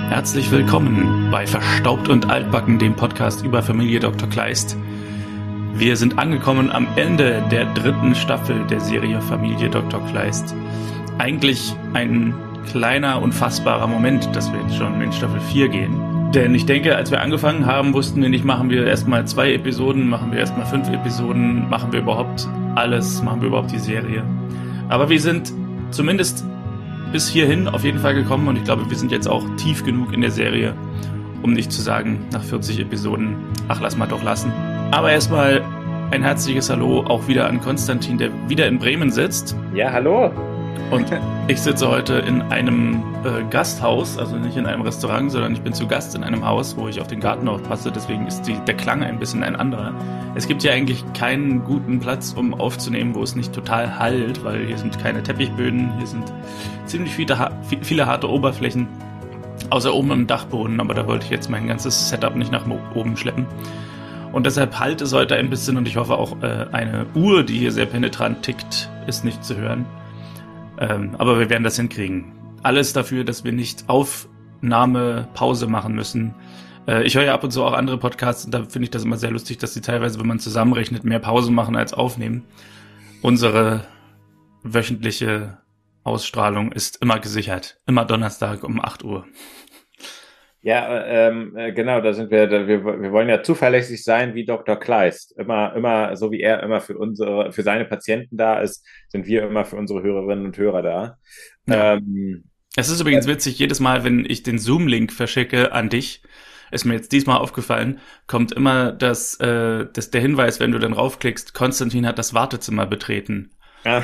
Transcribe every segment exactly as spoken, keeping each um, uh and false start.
Herzlich willkommen bei Verstaubt und Altbacken, dem Podcast über Familie Doktor Kleist. Wir sind angekommen am Ende der dritten Staffel der Serie Familie Doktor Kleist. Eigentlich ein kleiner, unfassbarer Moment, dass wir jetzt schon in Staffel vier gehen. Denn ich denke, als wir angefangen haben, wussten wir nicht, machen wir erstmal zwei Episoden, machen wir erstmal fünf Episoden, machen wir überhaupt alles, machen wir überhaupt die Serie. Aber wir sind zumindest bis hierhin auf jeden Fall gekommen und ich glaube, wir sind jetzt auch tief genug in der Serie, um nicht zu sagen, nach vierzig Episoden, ach, lass mal doch lassen. Aber erstmal ein herzliches Hallo auch wieder an Konstantin, der wieder in Bremen sitzt. Ja, hallo. Und ich sitze heute in einem äh, Gasthaus, also nicht in einem Restaurant, sondern ich bin zu Gast in einem Haus, wo ich auf den Garten aufpasse, deswegen ist die, der Klang ein bisschen ein anderer. Es gibt ja eigentlich keinen guten Platz, um aufzunehmen, wo es nicht total hallt, weil hier sind keine Teppichböden, hier sind ziemlich viele, viele harte Oberflächen, außer oben im Dachboden, aber da wollte ich jetzt mein ganzes Setup nicht nach oben schleppen. Und deshalb halt es heute ein bisschen und ich hoffe auch äh, eine Uhr, die hier sehr penetrant tickt, ist nicht zu hören. Ähm, aber wir werden das hinkriegen. Alles dafür, dass wir nicht Aufnahmepause machen müssen. Äh, ich höre ja ab und zu auch andere Podcasts und da finde ich das immer sehr lustig, dass sie teilweise, wenn man zusammenrechnet, mehr Pause machen als aufnehmen. Unsere wöchentliche Ausstrahlung ist immer gesichert. Immer Donnerstag um acht Uhr. Ja, ähm, genau, da sind wir, da, wir, wir wollen ja zuverlässig sein wie Doktor Kleist. Immer, immer, so wie er immer für unsere, für seine Patienten da ist, sind wir immer für unsere Hörerinnen und Hörer da. Ja. Ähm, es ist übrigens witzig, jedes Mal, wenn ich den Zoom-Link verschicke an dich, ist mir jetzt diesmal aufgefallen, kommt immer das, äh, das, der Hinweis, wenn du dann raufklickst, Konstantin hat das Wartezimmer betreten. ja,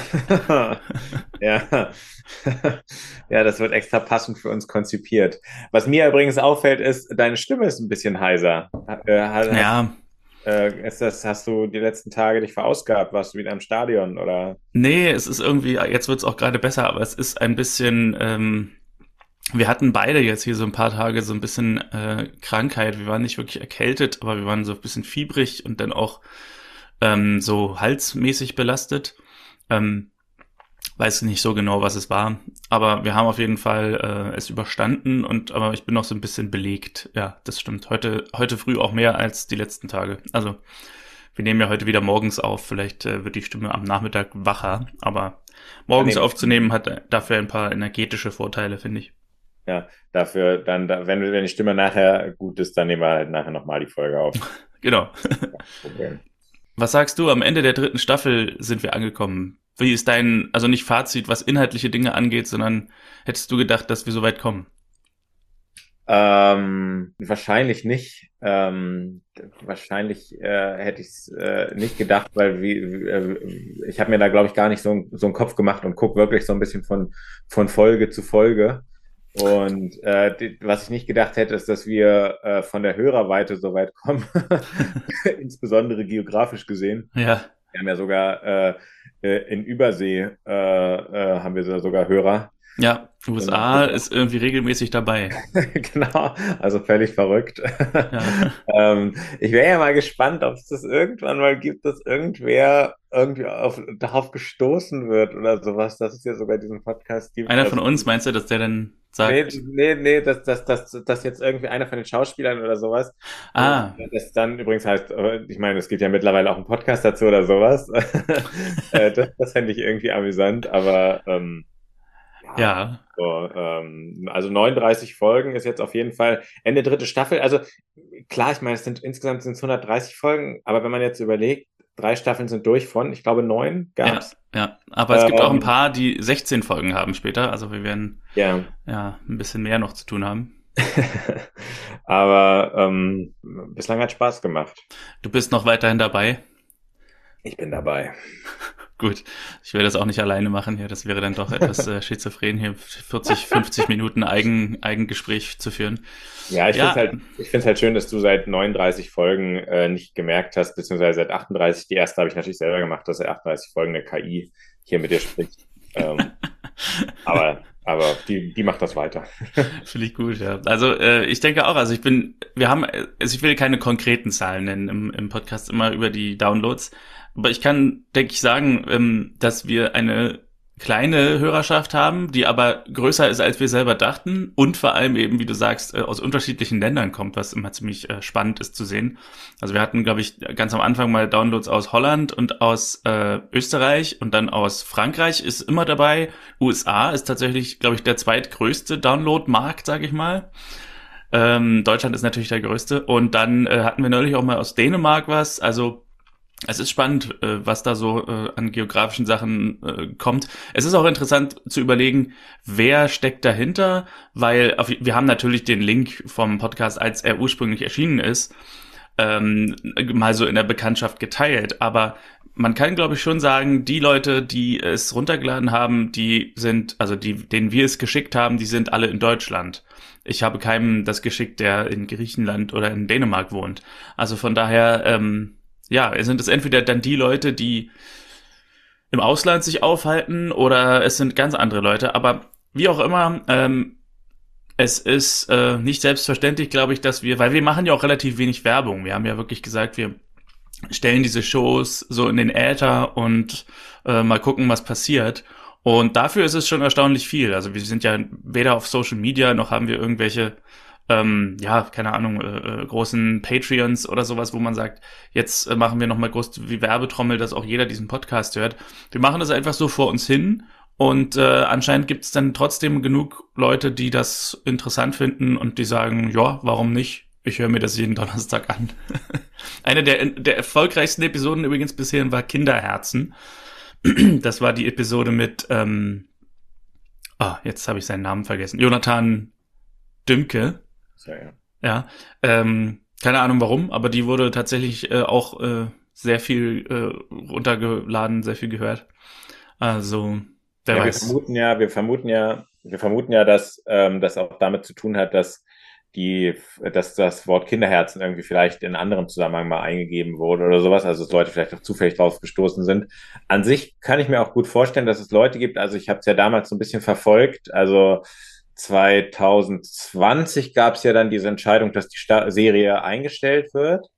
ja, das wird extra passend für uns konzipiert. Was mir übrigens auffällt, ist, deine Stimme ist ein bisschen heiser. Äh, hast, Ja. Äh, ist das, hast du die letzten Tage dich verausgabt? Warst du wieder im Stadion oder? Nee, es ist irgendwie, jetzt wird's auch gerade besser, aber es ist ein bisschen, ähm, wir hatten beide jetzt hier so ein paar Tage so ein bisschen äh, Krankheit. Wir waren nicht wirklich erkältet, aber wir waren so ein bisschen fiebrig und dann auch ähm, so halsmäßig belastet. Ähm, weiß nicht so genau, was es war, aber wir haben auf jeden Fall äh, es überstanden und aber ich bin noch so ein bisschen belegt. Ja, das stimmt. Heute heute früh auch mehr als die letzten Tage. Also wir nehmen ja heute wieder morgens auf. Vielleicht äh, wird die Stimme am Nachmittag wacher, aber morgens ja, aufzunehmen hat dafür ein paar energetische Vorteile, finde ich. Ja, dafür dann, da, wenn wenn die Stimme nachher gut ist, dann nehmen wir halt nachher nochmal die Folge auf. Genau. Ja, was sagst du? Am Ende der dritten Staffel sind wir angekommen. Wie ist dein, also nicht Fazit, was inhaltliche Dinge angeht, sondern hättest du gedacht, dass wir so weit kommen? Ähm, wahrscheinlich nicht. Ähm, wahrscheinlich äh, hätte ich es äh, nicht gedacht, weil wie, äh, ich habe mir da, glaube ich, gar nicht so, so einen Kopf gemacht und gucke wirklich so ein bisschen von, von Folge zu Folge. Und äh, die, was ich nicht gedacht hätte, ist, dass wir äh, von der Hörerweite so weit kommen, insbesondere geografisch gesehen. Ja. Wir haben ja sogar äh, in Übersee äh, äh, haben wir sogar Hörer. Ja, U S A ist irgendwie regelmäßig dabei. Genau, also völlig verrückt. Ja. ähm, ich wäre ja mal gespannt, ob es das irgendwann mal gibt, dass irgendwer irgendwie auf, darauf gestoßen wird oder sowas, dass es ja sogar diesen Podcast gibt. Einer von uns, meinst du, dass der dann sagt? Nee, nee, nee, dass, dass, dass, dass jetzt irgendwie einer von den Schauspielern oder sowas, ah. das dann übrigens heißt, ich meine, es gibt ja mittlerweile auch einen Podcast dazu oder sowas. das das fände ich irgendwie amüsant, aber ähm, ja. So, ähm, also neununddreißig Folgen ist jetzt auf jeden Fall Ende dritte Staffel. Also klar, ich meine, es sind insgesamt sind es hundertdreißig Folgen, aber wenn man jetzt überlegt, drei Staffeln sind durch von, ich glaube, neun gab's. Ja, ja. Aber es ähm, gibt auch ein paar, die sechzehn Folgen haben später. Also wir werden ja, ja ein bisschen mehr noch zu tun haben. aber ähm, bislang hat Spaß gemacht. Du bist noch weiterhin dabei? Ich bin dabei. Gut, ich will das auch nicht alleine machen hier. Das wäre dann doch etwas äh, schizophren, hier vierzig, fünfzig Minuten Eigen, Eigengespräch zu führen. Ja, ich ja. finde es halt, ich find's halt schön, dass du seit neununddreißig Folgen äh, nicht gemerkt hast, beziehungsweise seit achtunddreißig, die erste habe ich natürlich selber gemacht, dass seit achtunddreißig Folgen eine K I hier mit dir spricht. ähm, aber aber die die macht das weiter. Finde ich gut, ja. Also äh, ich denke auch, also ich bin, wir haben, also ich will keine konkreten Zahlen nennen im, im Podcast, immer über die Downloads. Aber ich kann, denke ich, sagen, ähm, dass wir eine kleine Hörerschaft haben, die aber größer ist, als wir selber dachten und vor allem eben, wie du sagst, aus unterschiedlichen Ländern kommt, was immer ziemlich spannend ist zu sehen. Also wir hatten, glaube ich, ganz am Anfang mal Downloads aus Holland und aus äh, Österreich und dann aus Frankreich ist immer dabei. U S A ist tatsächlich, glaube ich, der zweitgrößte Download-Markt, sage ich mal. Ähm, Deutschland ist natürlich der größte. Und dann äh, hatten wir neulich auch mal aus Dänemark was, also es ist spannend, was da so an geografischen Sachen kommt. Es ist auch interessant zu überlegen, wer steckt dahinter, weil wir haben natürlich den Link vom Podcast, als er ursprünglich erschienen ist, mal so in der Bekanntschaft geteilt. Aber man kann, glaube ich, schon sagen, die Leute, die es runtergeladen haben, die sind, also die, denen wir es geschickt haben, die sind alle in Deutschland. Ich habe keinem das geschickt, der in Griechenland oder in Dänemark wohnt. Also von daher, ähm, ja, sind es entweder dann die Leute, die im Ausland sich aufhalten, oder es sind ganz andere Leute. Aber wie auch immer, ähm, es ist äh, nicht selbstverständlich, glaube ich, dass wir, weil wir machen ja auch relativ wenig Werbung. Wir haben ja wirklich gesagt, wir stellen diese Shows so in den Äther und äh, mal gucken, was passiert. Und dafür ist es schon erstaunlich viel. Also wir sind ja weder auf Social Media, noch haben wir irgendwelche Ähm, ja, keine Ahnung, äh, äh, großen Patreons oder sowas, wo man sagt, jetzt äh, machen wir nochmal groß die Werbetrommel, dass auch jeder diesen Podcast hört. Wir machen das einfach so vor uns hin und äh, anscheinend gibt es dann trotzdem genug Leute, die das interessant finden und die sagen, ja, warum nicht? Ich höre mir das jeden Donnerstag an. Eine der, der erfolgreichsten Episoden übrigens bisher war Kinderherzen. Das war die Episode mit, ähm, ah, jetzt habe ich seinen Namen vergessen, Jonathan Dümke. Ja, ja. Ja, ähm, keine Ahnung warum, aber die wurde tatsächlich äh, auch äh, sehr viel äh, runtergeladen, sehr viel gehört. Also, wer ja, weiß. Wir vermuten ja, wir vermuten ja, wir vermuten ja, dass ähm, das auch damit zu tun hat, dass die, dass das Wort Kinderherzen irgendwie vielleicht in anderem Zusammenhang mal eingegeben wurde oder sowas, also dass Leute vielleicht auch zufällig drauf gestoßen sind. An sich kann ich mir auch gut vorstellen, dass es Leute gibt, also ich habe es ja damals so ein bisschen verfolgt, also zwanzig zwanzig gab es ja dann diese Entscheidung, dass die Sta- Serie eingestellt wird.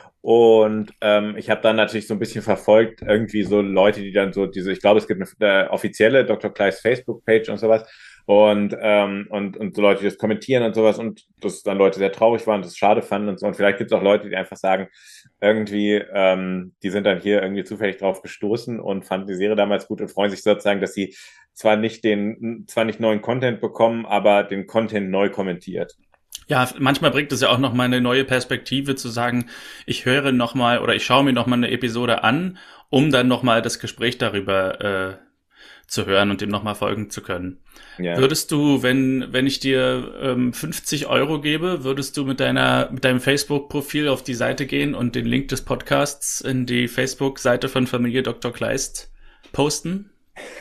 Und ähm, ich habe dann natürlich so ein bisschen verfolgt, irgendwie so Leute, die dann so diese, ich glaube, es gibt eine äh, offizielle Doktor Kleist Facebook-Page und sowas. Und, ähm, und, und so Leute, die das kommentieren und sowas. Und dass dann Leute sehr traurig waren, das schade fanden und so. Und vielleicht gibt es auch Leute, die einfach sagen, irgendwie, ähm, die sind dann hier irgendwie zufällig drauf gestoßen und fanden die Serie damals gut und freuen sich sozusagen, dass sie zwar nicht den, zwar nicht neuen Content bekommen, aber den Content neu kommentiert. Ja, manchmal bringt es ja auch noch mal eine neue Perspektive zu sagen, ich höre noch mal oder ich schaue mir noch mal eine Episode an, um dann noch mal das Gespräch darüber äh, zu hören und dem noch mal folgen zu können. Ja. Würdest du, wenn wenn ich dir ähm, fünfzig Euro gebe, würdest du mit deiner mit deinem Facebook-Profil auf die Seite gehen und den Link des Podcasts in die Facebook-Seite von Familie Doktor Kleist posten?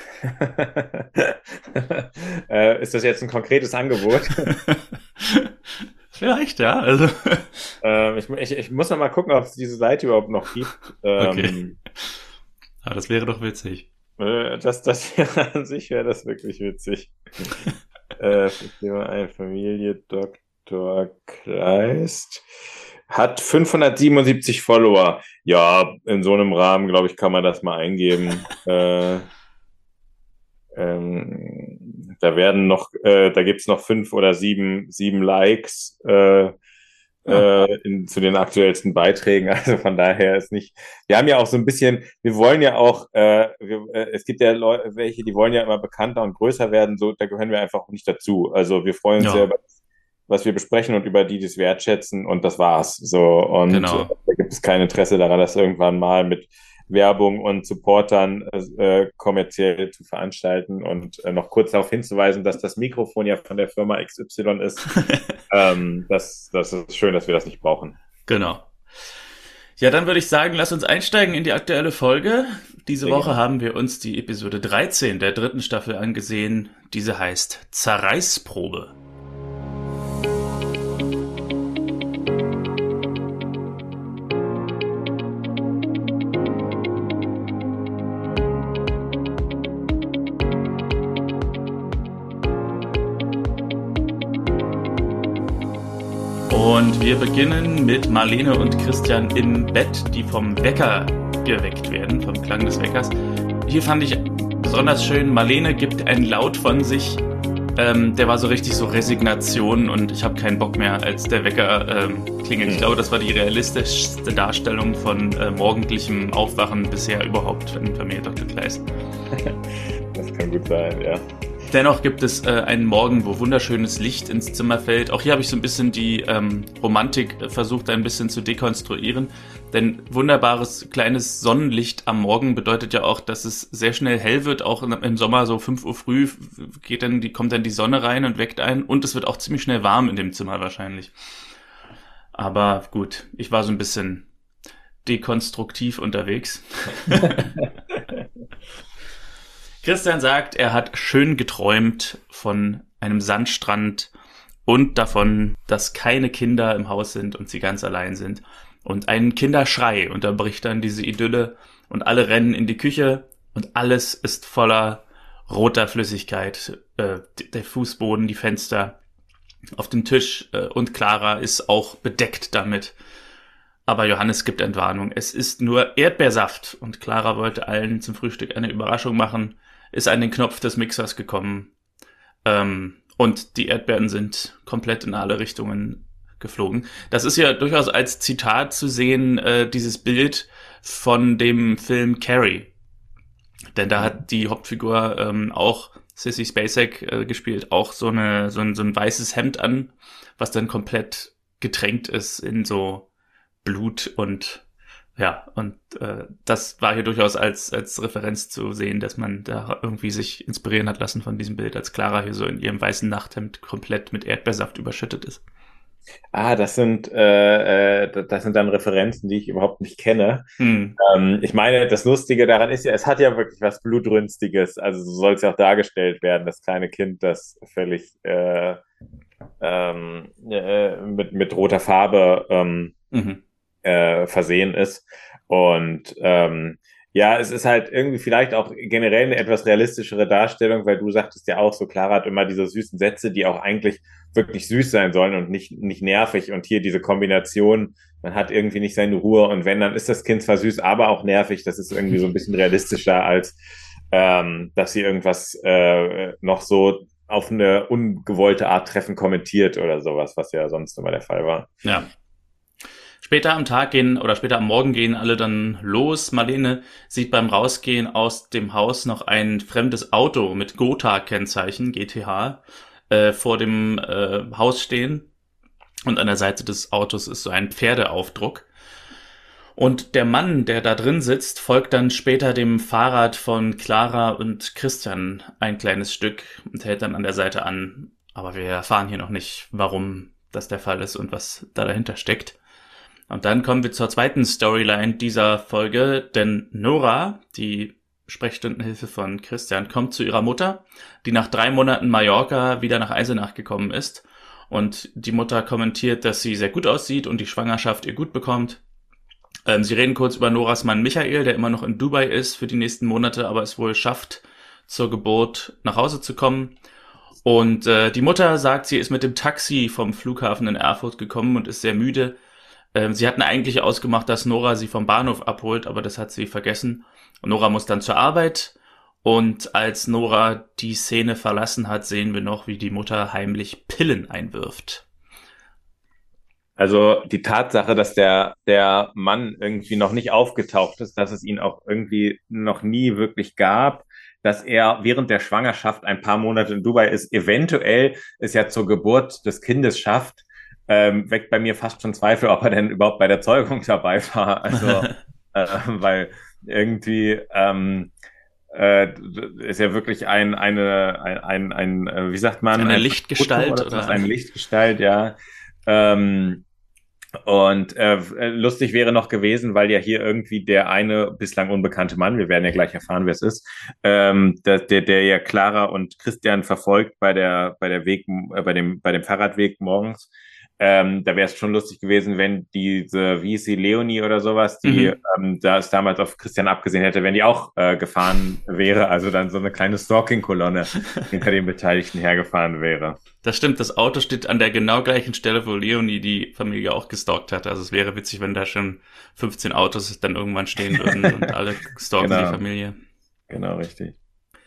äh, ist das jetzt ein konkretes Angebot? Vielleicht, ja. Also äh, ich, ich, ich muss noch mal gucken, ob es diese Seite überhaupt noch gibt. Ähm, okay. Aber das wäre doch witzig. Äh, das, das wäre an sich wäre das wirklich witzig. äh, ich nehme mal ein, Familie Doktor Kleist hat fünfhundertsiebenundsiebzig Follower. Ja, in so einem Rahmen, glaube ich, kann man das mal eingeben. äh, Ähm, da werden noch, äh, da gibt's noch fünf oder sieben, sieben Likes äh, ja. äh, in, zu den aktuellsten Beiträgen. Also von daher ist nicht. Wir haben ja auch so ein bisschen. Wir wollen ja auch. Äh, wir, äh, es gibt ja Leute, welche, die wollen ja immer bekannter und größer werden. So, da gehören wir einfach nicht dazu. Also wir freuen uns ja, ja über das, was wir besprechen und über die, die es wertschätzen. Und das war's. So und genau. äh, da gibt es kein Interesse daran, das irgendwann mal mit Werbung und Supportern äh, kommerziell zu veranstalten und äh, noch kurz darauf hinzuweisen, dass das Mikrofon ja von der Firma X Y ist. ähm, das, das ist schön, dass wir das nicht brauchen. Genau. Ja, dann würde ich sagen, lass uns einsteigen in die aktuelle Folge. Diese Sehr Woche gerne. Haben wir uns die Episode dreizehn der dritten Staffel angesehen. Diese heißt Zerreißprobe. Und wir beginnen mit Marlene und Christian im Bett, die vom Wecker geweckt werden, vom Klang des Weckers. Hier fand ich besonders schön, Marlene gibt einen Laut von sich, ähm, der war so richtig so Resignation und ich habe keinen Bock mehr, als der Wecker ähm, klingelt. Ich glaube, das war die realistischste Darstellung von äh, morgendlichem Aufwachen bisher überhaupt in Familie Doktor Kleist. Das kann gut sein, ja. Dennoch gibt es äh, einen Morgen, wo wunderschönes Licht ins Zimmer fällt. Auch hier habe ich so ein bisschen die ähm, Romantik versucht, ein bisschen zu dekonstruieren. Denn wunderbares kleines Sonnenlicht am Morgen bedeutet ja auch, dass es sehr schnell hell wird. Auch im Sommer so fünf Uhr früh geht dann die, kommt dann die Sonne rein und weckt einen. Und es wird auch ziemlich schnell warm in dem Zimmer wahrscheinlich. Aber gut, ich war so ein bisschen dekonstruktiv unterwegs. Christian sagt, er hat schön geträumt von einem Sandstrand und davon, dass keine Kinder im Haus sind und sie ganz allein sind. Und ein Kinderschrei unterbricht dann diese Idylle und alle rennen in die Küche und alles ist voller roter Flüssigkeit. Äh, der Fußboden, die Fenster auf dem Tisch äh, und Clara ist auch bedeckt damit. Aber Johannes gibt Entwarnung. Es ist nur Erdbeersaft und Clara wollte allen zum Frühstück eine Überraschung machen, ist an den Knopf des Mixers gekommen ähm, und die Erdbeeren sind komplett in alle Richtungen geflogen. Das ist ja durchaus als Zitat zu sehen, äh, dieses Bild von dem Film Carrie. Denn da hat die Hauptfigur ähm, auch Sissy Spacek äh, gespielt, auch so, eine, so, ein, so ein weißes Hemd an, was dann komplett getränkt ist in so Blut und ja, und äh, das war hier durchaus als als Referenz zu sehen, dass man da irgendwie sich inspirieren hat lassen von diesem Bild, als Clara hier so in ihrem weißen Nachthemd komplett mit Erdbeersaft überschüttet ist. Ah, das sind äh, äh, das sind dann Referenzen, die ich überhaupt nicht kenne. Hm. Ähm, ich meine, das Lustige daran ist ja, es hat ja wirklich was Blutrünstiges. Also so soll es ja auch dargestellt werden, das kleine Kind, das völlig äh, ähm, äh, mit mit roter Farbe ähm, Mhm. äh, versehen ist. Und ähm, ja, es ist halt irgendwie vielleicht auch generell eine etwas realistischere Darstellung, weil du sagtest ja auch, so Clara hat immer diese süßen Sätze, die auch eigentlich wirklich süß sein sollen und nicht, nicht nervig. Und hier diese Kombination, man hat irgendwie nicht seine Ruhe und wenn, dann ist das Kind zwar süß, aber auch nervig. Das ist irgendwie so ein bisschen realistischer, als ähm, dass sie irgendwas äh, noch so auf eine ungewollte Art treffen kommentiert oder sowas, was ja sonst immer der Fall war. Ja. Später am Tag gehen oder später am Morgen gehen alle dann los. Marlene sieht beim Rausgehen aus dem Haus noch ein fremdes Auto mit Gotha-Kennzeichen, G T H, äh, vor dem äh, Haus stehen. Und an der Seite des Autos ist so ein Pferdeaufdruck. Und der Mann, der da drin sitzt, folgt dann später dem Fahrrad von Clara und Christian ein kleines Stück und hält dann an der Seite an. Aber wir erfahren hier noch nicht, warum das der Fall ist und was da dahinter steckt. Und dann kommen wir zur zweiten Storyline dieser Folge, denn Nora, die Sprechstundenhilfe von Christian, kommt zu ihrer Mutter, die nach drei Monaten Mallorca wieder nach Eisenach gekommen ist. Und die Mutter kommentiert, dass sie sehr gut aussieht und die Schwangerschaft ihr gut bekommt. Ähm, sie reden kurz über Noras Mann Michael, der immer noch in Dubai ist für die nächsten Monate, aber es wohl schafft, zur Geburt nach Hause zu kommen. Und äh, die Mutter sagt, sie ist mit dem Taxi vom Flughafen in Erfurt gekommen und ist sehr müde. Sie hatten eigentlich ausgemacht, dass Nora sie vom Bahnhof abholt, aber das hat sie vergessen. Und Nora muss dann zur Arbeit. Und als Nora die Szene verlassen hat, sehen wir noch, wie die Mutter heimlich Pillen einwirft. Also die Tatsache, dass der, der Mann irgendwie noch nicht aufgetaucht ist, dass es ihn auch irgendwie noch nie wirklich gab, dass er während der Schwangerschaft ein paar Monate in Dubai ist, eventuell es ja zur Geburt des Kindes schafft, Ähm, weckt bei mir fast schon Zweifel, ob er denn überhaupt bei der Zeugung dabei war. Also, äh, weil irgendwie ähm, äh, ist ja wirklich ein, eine, ein, ein, ein, ein wie sagt man? Eine ein Lichtgestalt oder, oder? Eine Lichtgestalt, ja. Ähm, und äh, lustig wäre noch gewesen, weil ja hier irgendwie der eine bislang unbekannte Mann, wir werden ja gleich erfahren, wer es ist, ähm, der, der, der ja Clara und Christian verfolgt bei der, bei der Weg, äh, bei dem, bei dem Fahrradweg morgens. Ähm, da wäre es schon lustig gewesen, wenn diese, wie hieß sie, Leonie oder sowas, die Mhm. ähm, da es damals auf Christian abgesehen hätte, wenn die auch äh, gefahren wäre, also dann so eine kleine Stalking-Kolonne hinter den Beteiligten hergefahren wäre. Das stimmt, das Auto steht an der genau gleichen Stelle, wo Leonie die Familie auch gestalkt hat. Also es wäre witzig, wenn da schon fünfzehn Autos dann irgendwann stehen würden und alle stalken Genau. die Familie. Genau, richtig.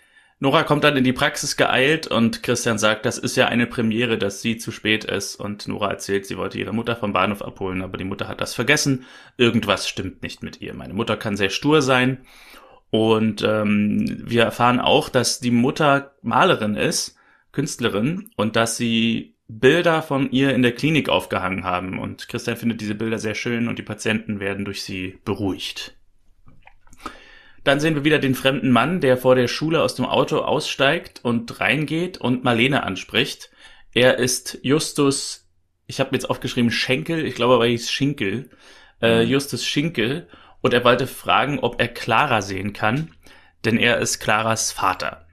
Nora kommt dann in die Praxis geeilt und Christian sagt, das ist ja eine Premiere, dass sie zu spät ist. Und Nora erzählt, sie wollte ihre Mutter vom Bahnhof abholen, aber die Mutter hat das vergessen. Irgendwas stimmt nicht mit ihr. Meine Mutter kann sehr stur sein. Und ähm, wir erfahren auch, dass die Mutter Malerin ist, Künstlerin, und dass sie Bilder von ihr in der Klinik aufgehangen haben. Und Christian findet diese Bilder sehr schön und die Patienten werden durch sie beruhigt. Dann sehen wir wieder den fremden Mann, der vor der Schule aus dem Auto aussteigt und reingeht und Marlene anspricht. Er ist Justus, ich habe mir jetzt aufgeschrieben Schenkel, ich glaube aber er hieß Schinkel, äh, Justus Schinkel. Und er wollte fragen, ob er Clara sehen kann, denn er ist Claras Vater.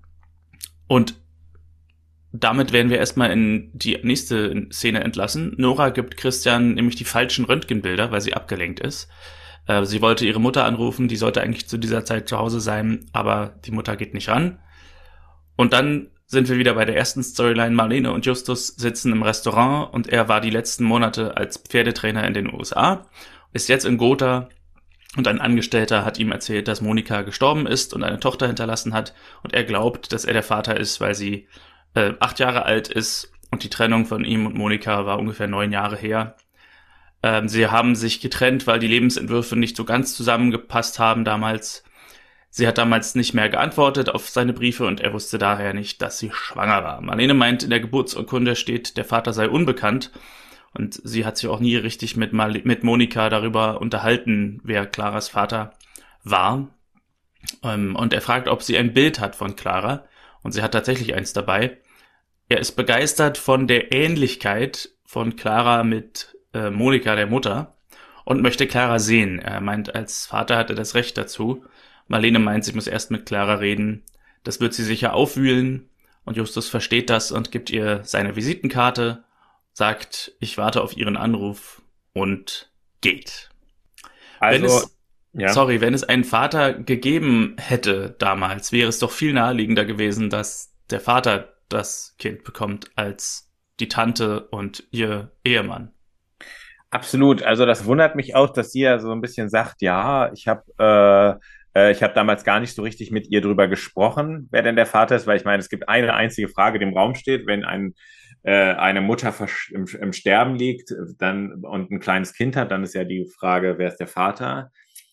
Und damit werden wir erstmal in die nächste Szene entlassen. Nora gibt Christian nämlich die falschen Röntgenbilder, weil sie abgelenkt ist. Sie wollte ihre Mutter anrufen, die sollte eigentlich zu dieser Zeit zu Hause sein, aber die Mutter geht nicht ran. Und dann sind wir wieder bei der ersten Storyline. Marlene und Justus sitzen im Restaurant und er war die letzten Monate als Pferdetrainer in den U S A, ist jetzt in Gotha und ein Angestellter hat ihm erzählt, dass Monika gestorben ist und eine Tochter hinterlassen hat und er glaubt, dass er der Vater ist, weil sie äh, acht Jahre alt ist und die Trennung von ihm und Monika war ungefähr neun Jahre her. Sie haben sich getrennt, weil die Lebensentwürfe nicht so ganz zusammengepasst haben damals. Sie hat damals nicht mehr geantwortet auf seine Briefe und er wusste daher nicht, dass sie schwanger war. Marlene meint, in der Geburtsurkunde steht, der Vater sei unbekannt und sie hat sich auch nie richtig mit, Mal- mit Monika darüber unterhalten, wer Claras Vater war. Und er fragt, ob sie ein Bild hat von Clara und sie hat tatsächlich eins dabei. Er ist begeistert von der Ähnlichkeit von Clara mit Monika, der Mutter, und möchte Clara sehen. Er meint, als Vater hat er das Recht dazu. Marlene meint, sie muss erst mit Clara reden. Das wird sie sicher aufwühlen. Und Justus versteht das und gibt ihr seine Visitenkarte, sagt, ich warte auf ihren Anruf und geht. Also, wenn es, ja. sorry, wenn es einen Vater gegeben hätte damals, wäre es doch viel naheliegender gewesen, dass der Vater das Kind bekommt als die Tante und ihr Ehemann. Absolut. Also das wundert mich auch, dass sie ja so ein bisschen sagt, ja, ich habe äh, äh, ich habe damals gar nicht so richtig mit ihr drüber gesprochen, wer denn der Vater ist, weil ich meine, es gibt eine einzige Frage, die im Raum steht, wenn ein äh, eine Mutter versch- im, im Sterben liegt, dann und ein kleines Kind hat, dann ist ja die Frage, wer ist der Vater?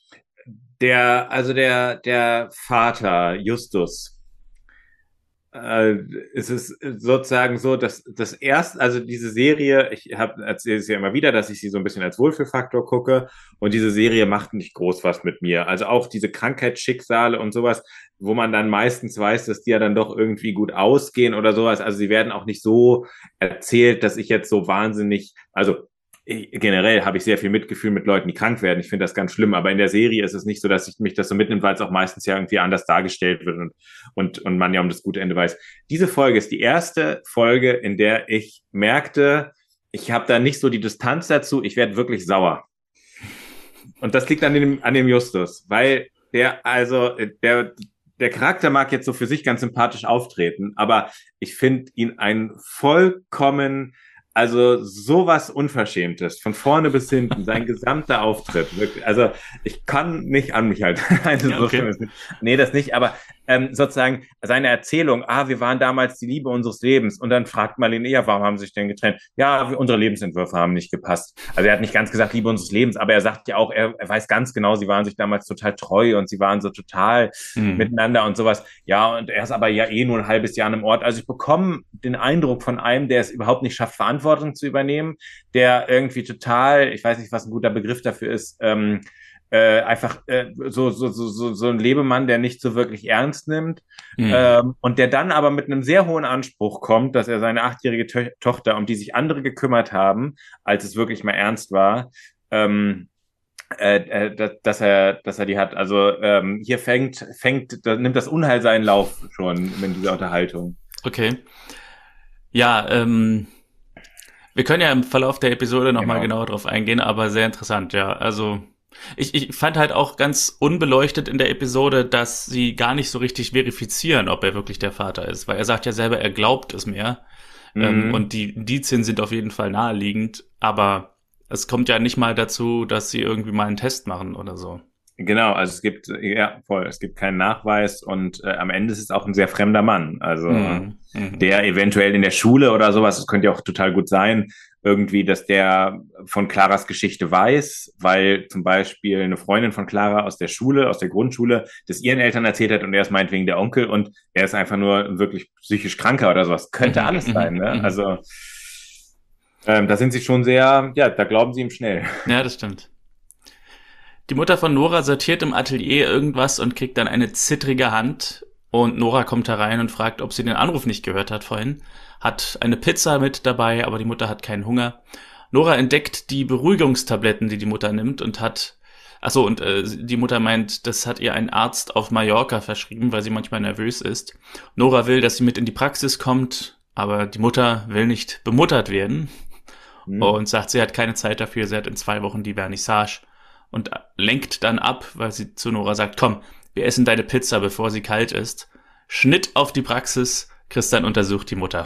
Der, also der der Vater Justus. Äh, es ist sozusagen so, dass das erst, also diese Serie, ich habe erzähle es ja immer wieder, dass ich sie so ein bisschen als Wohlfühlfaktor gucke und diese Serie macht nicht groß was mit mir. Also auch diese Krankheitsschicksale und sowas, wo man dann meistens weiß, dass die ja dann doch irgendwie gut ausgehen oder sowas. Also sie werden auch nicht so erzählt, dass ich jetzt so wahnsinnig, also ich, generell habe ich sehr viel Mitgefühl mit Leuten, die krank werden. Ich finde das ganz schlimm, aber in der Serie ist es nicht so, dass ich mich das so mitnimmt, weil es auch meistens ja irgendwie anders dargestellt wird und, und, und man ja um das gute Ende weiß. Diese Folge ist die erste Folge, in der ich merkte, ich habe da nicht so die Distanz dazu, ich werde wirklich sauer. Und das liegt an dem, an dem Justus, weil der, also, der, der Charakter mag jetzt so für sich ganz sympathisch auftreten, aber ich finde ihn ein vollkommen, also sowas Unverschämtes, von vorne bis hinten, sein gesamter Auftritt, wirklich, also ich kann nicht an mich halten. Also Ja, okay. so, nee, das nicht, aber ähm, sozusagen seine Erzählung, ah, wir waren damals die Liebe unseres Lebens und dann fragt Marlene, ja, warum haben sie sich denn getrennt? Ja, wir, unsere Lebensentwürfe haben nicht gepasst. Also er hat nicht ganz gesagt Liebe unseres Lebens, aber er sagt ja auch, er, er weiß ganz genau, sie waren sich damals total treu und sie waren so total Mhm. miteinander und sowas. Ja, und er ist aber ja eh nur ein halbes Jahr an einem Ort. Also ich bekomme den Eindruck von einem, der es überhaupt nicht schafft, Verantwortung zu übernehmen, der irgendwie total, ich weiß nicht, was ein guter Begriff dafür ist, ähm, äh, einfach äh, so, so, so, so, so ein Lebemann, der nicht so wirklich ernst nimmt, Mhm. ähm, und der dann aber mit einem sehr hohen Anspruch kommt, dass er seine achtjährige to- Tochter, um die sich andere gekümmert haben, als es wirklich mal ernst war, ähm, äh, äh, dass, dass er, dass er die hat. Also ähm, hier fängt, fängt, da nimmt das Unheil seinen Lauf schon in dieser Unterhaltung. Okay. Ja, ähm, wir können ja im Verlauf der Episode nochmal Genau. genauer drauf eingehen, aber sehr interessant, ja. Also ich, ich fand halt auch ganz unbeleuchtet in der Episode, dass sie gar nicht so richtig verifizieren, ob er wirklich der Vater ist, weil er sagt ja selber, er glaubt es mehr. Mhm. Ähm, und die Indizien sind auf jeden Fall naheliegend, aber es kommt ja nicht mal dazu, dass sie irgendwie mal einen Test machen oder so. Genau, also es gibt, ja, voll, es gibt keinen Nachweis und äh, am Ende ist es auch ein sehr fremder Mann. Also Mhm. Mhm. der eventuell in der Schule oder sowas, das könnte ja auch total gut sein, irgendwie, dass der von Claras Geschichte weiß, weil zum Beispiel eine Freundin von Clara aus der Schule, aus der Grundschule, das ihren Eltern erzählt hat und er ist meinetwegen der Onkel und er ist einfach nur ein wirklich psychisch Kranker oder sowas. Könnte Mhm. alles sein, Mhm. ne? Mhm. Also ähm, da sind sie schon sehr, ja, da glauben sie ihm schnell. Ja, das stimmt. Die Mutter von Nora sortiert im Atelier irgendwas und kriegt dann eine zittrige Hand. Und Nora kommt herein und fragt, ob sie den Anruf nicht gehört hat vorhin. Hat eine Pizza mit dabei, aber die Mutter hat keinen Hunger. Nora entdeckt die Beruhigungstabletten, die die Mutter nimmt und hat... Achso, und äh, die Mutter meint, das hat ihr ein Arzt auf Mallorca verschrieben, weil sie manchmal nervös ist. Nora will, dass sie mit in die Praxis kommt, aber die Mutter will nicht bemuttert werden Hm. und sagt, sie hat keine Zeit dafür, sie hat in zwei Wochen die Vernissage und lenkt dann ab, weil sie zu Nora sagt, komm, wir essen deine Pizza, bevor sie kalt ist. Schnitt auf die Praxis, Christian untersucht die Mutter.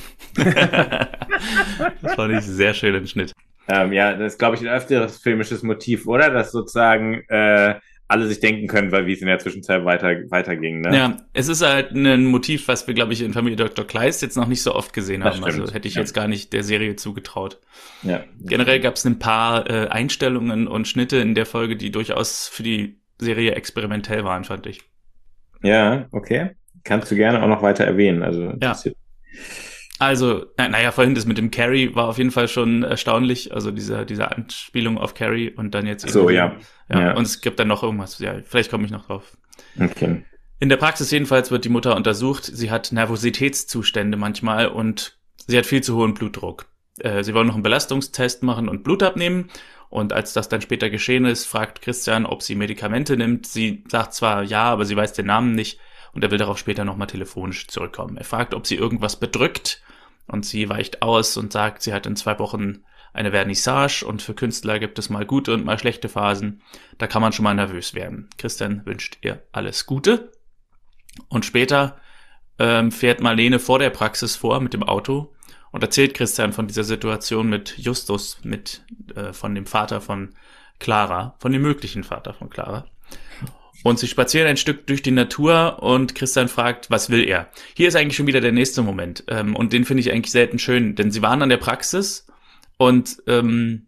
Das fand ich sehr schönen Schnitt. Ähm, ja, das ist, glaube ich, ein öfteres filmisches Motiv, oder? Dass sozusagen äh, alle sich denken können, weil wie es in der Zwischenzeit weiter weiterging, ne? Ja, es ist halt ein Motiv, was wir, glaube ich, in Familie Doktor Kleist jetzt noch nicht so oft gesehen Das haben. Also stimmt. hätte ich Ja. jetzt gar nicht der Serie zugetraut. Ja. Generell gab es ein paar äh, Einstellungen und Schnitte in der Folge, die durchaus für die Serie experimentell waren, fand ich. Ja, okay. Kannst du gerne auch noch weiter erwähnen. Also Ja. interessiert. Also, na, naja, vorhin das mit dem Carrie war auf jeden Fall schon erstaunlich. Also diese, diese Anspielung auf Carrie und dann jetzt So, irgendwie- ja. ja. Ja. Und es gibt dann noch irgendwas. Ja, vielleicht komme ich noch drauf. Okay. In der Praxis jedenfalls wird die Mutter untersucht. Sie hat Nervositätszustände manchmal und sie hat viel zu hohen Blutdruck. Äh, sie wollen noch einen Belastungstest machen und Blut abnehmen. Und als das dann später geschehen ist, fragt Christian, ob sie Medikamente nimmt. Sie sagt zwar ja, aber sie weiß den Namen nicht. Und er will darauf später nochmal telefonisch zurückkommen. Er fragt, ob sie irgendwas bedrückt. Und sie weicht aus und sagt, sie hat in zwei Wochen eine Vernissage und für Künstler gibt es mal gute und mal schlechte Phasen. Da kann man schon mal nervös werden. Christian wünscht ihr alles Gute. Und später ähm, fährt Marlene vor der Praxis vor mit dem Auto und erzählt Christian von dieser Situation mit Justus, mit äh, von dem Vater von Clara, von dem möglichen Vater von Clara. Und sie spazieren ein Stück durch die Natur und Christian fragt, was will er? Hier ist eigentlich schon wieder der nächste Moment. Ähm, und den finde ich eigentlich selten schön, denn sie waren an der Praxis und ähm,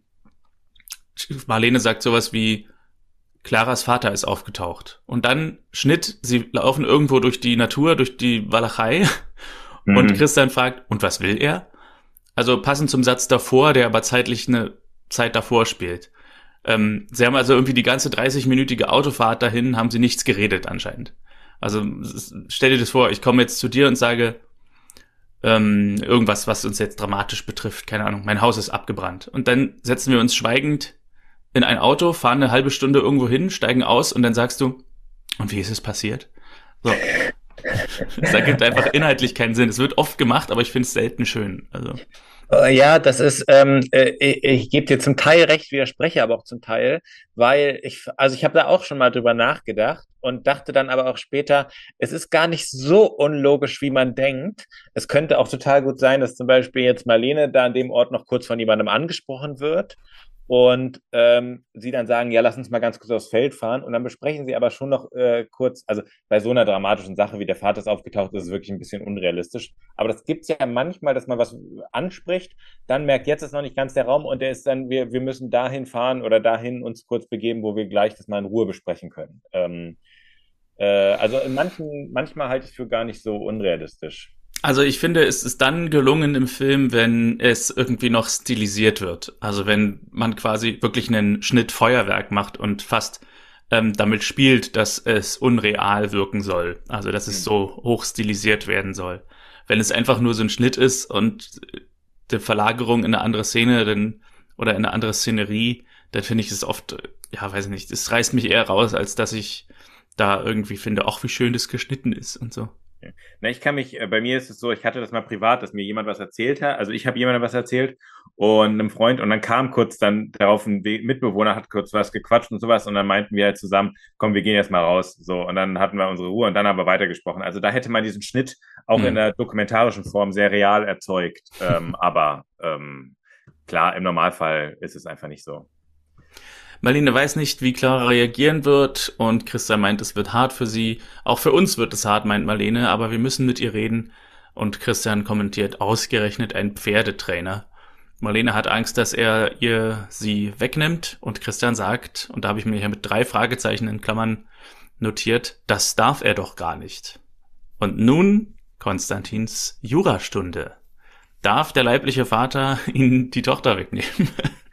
Marlene sagt sowas wie, Claras Vater ist aufgetaucht. Und dann Schnitt, sie laufen irgendwo durch die Natur, durch die Walachei Mhm. und Christian fragt, und was will er? Also passend zum Satz davor, der aber zeitlich eine Zeit davor spielt. Ähm, sie haben also irgendwie die ganze dreißig-minütige Autofahrt dahin, haben sie nichts geredet anscheinend. Also s- stell dir das vor, ich komme jetzt zu dir und sage ähm, irgendwas, was uns jetzt dramatisch betrifft, keine Ahnung, mein Haus ist abgebrannt. Und dann setzen wir uns schweigend in ein Auto, fahren eine halbe Stunde irgendwo hin, steigen aus und dann sagst du, und wie ist es passiert? So. Das ergibt einfach inhaltlich keinen Sinn. Es wird oft gemacht, aber ich finde es selten schön. Also. Äh, Ja, das ist, ähm, äh, ich, ich gebe dir zum Teil recht, widerspreche aber auch zum Teil, weil ich, also ich habe da auch schon mal drüber nachgedacht und dachte dann aber auch später, es ist gar nicht so unlogisch, wie man denkt. Es könnte auch total gut sein, dass zum Beispiel jetzt Marlene da an dem Ort noch kurz von jemandem angesprochen wird und ähm, sie dann sagen, ja, lass uns mal ganz kurz aufs Feld fahren und dann besprechen sie aber schon noch äh, kurz, also bei so einer dramatischen Sache wie der Vater ist aufgetaucht, ist es wirklich ein bisschen unrealistisch. Aber das gibt's ja manchmal, dass man was anspricht, dann merkt, jetzt ist noch nicht ganz der Raum und der ist dann, wir, wir müssen dahin fahren oder dahin uns kurz begeben, wo wir gleich das mal in Ruhe besprechen können. Ähm, äh, also in manchen, manchmal halte ich es für gar nicht so unrealistisch. Also ich finde, es ist dann gelungen im Film, wenn es irgendwie noch stilisiert wird. Also wenn man quasi wirklich einen Schnitt Feuerwerk macht und fast ähm, damit spielt, dass es unreal wirken soll. Also dass es so hoch stilisiert werden soll. Wenn es einfach nur so ein Schnitt ist und die Verlagerung in eine andere Szene dann, oder in eine andere Szenerie, dann finde ich es oft, ja, weiß ich nicht, es reißt mich eher raus, als dass ich da irgendwie finde, ach, wie schön das geschnitten ist und so. Na, ich kann mich, äh, bei mir ist es so, ich hatte das mal privat, dass mir jemand was erzählt hat. Also ich habe jemandem was erzählt und einem Freund und dann kam kurz dann darauf ein We- Mitbewohner, hat kurz was gequatscht und sowas und dann meinten wir halt zusammen, komm, wir gehen jetzt mal raus. So, und dann hatten wir unsere Ruhe und dann haben wir weitergesprochen. Also da hätte man diesen Schnitt auch Hm. in der dokumentarischen Form sehr real erzeugt. Ähm, aber ähm, klar, im Normalfall ist es einfach nicht so. Marlene weiß nicht, wie Clara reagieren wird und Christian meint, es wird hart für sie. Auch für uns wird es hart, meint Marlene, aber wir müssen mit ihr reden. Und Christian kommentiert, ausgerechnet ein Pferdetrainer. Marlene hat Angst, dass er ihr sie wegnimmt und Christian sagt, und da habe ich mir hier mit drei Fragezeichen in Klammern notiert, das darf er doch gar nicht. Und nun Konstantins Jurastunde. Darf der leibliche Vater ihn die Tochter wegnehmen?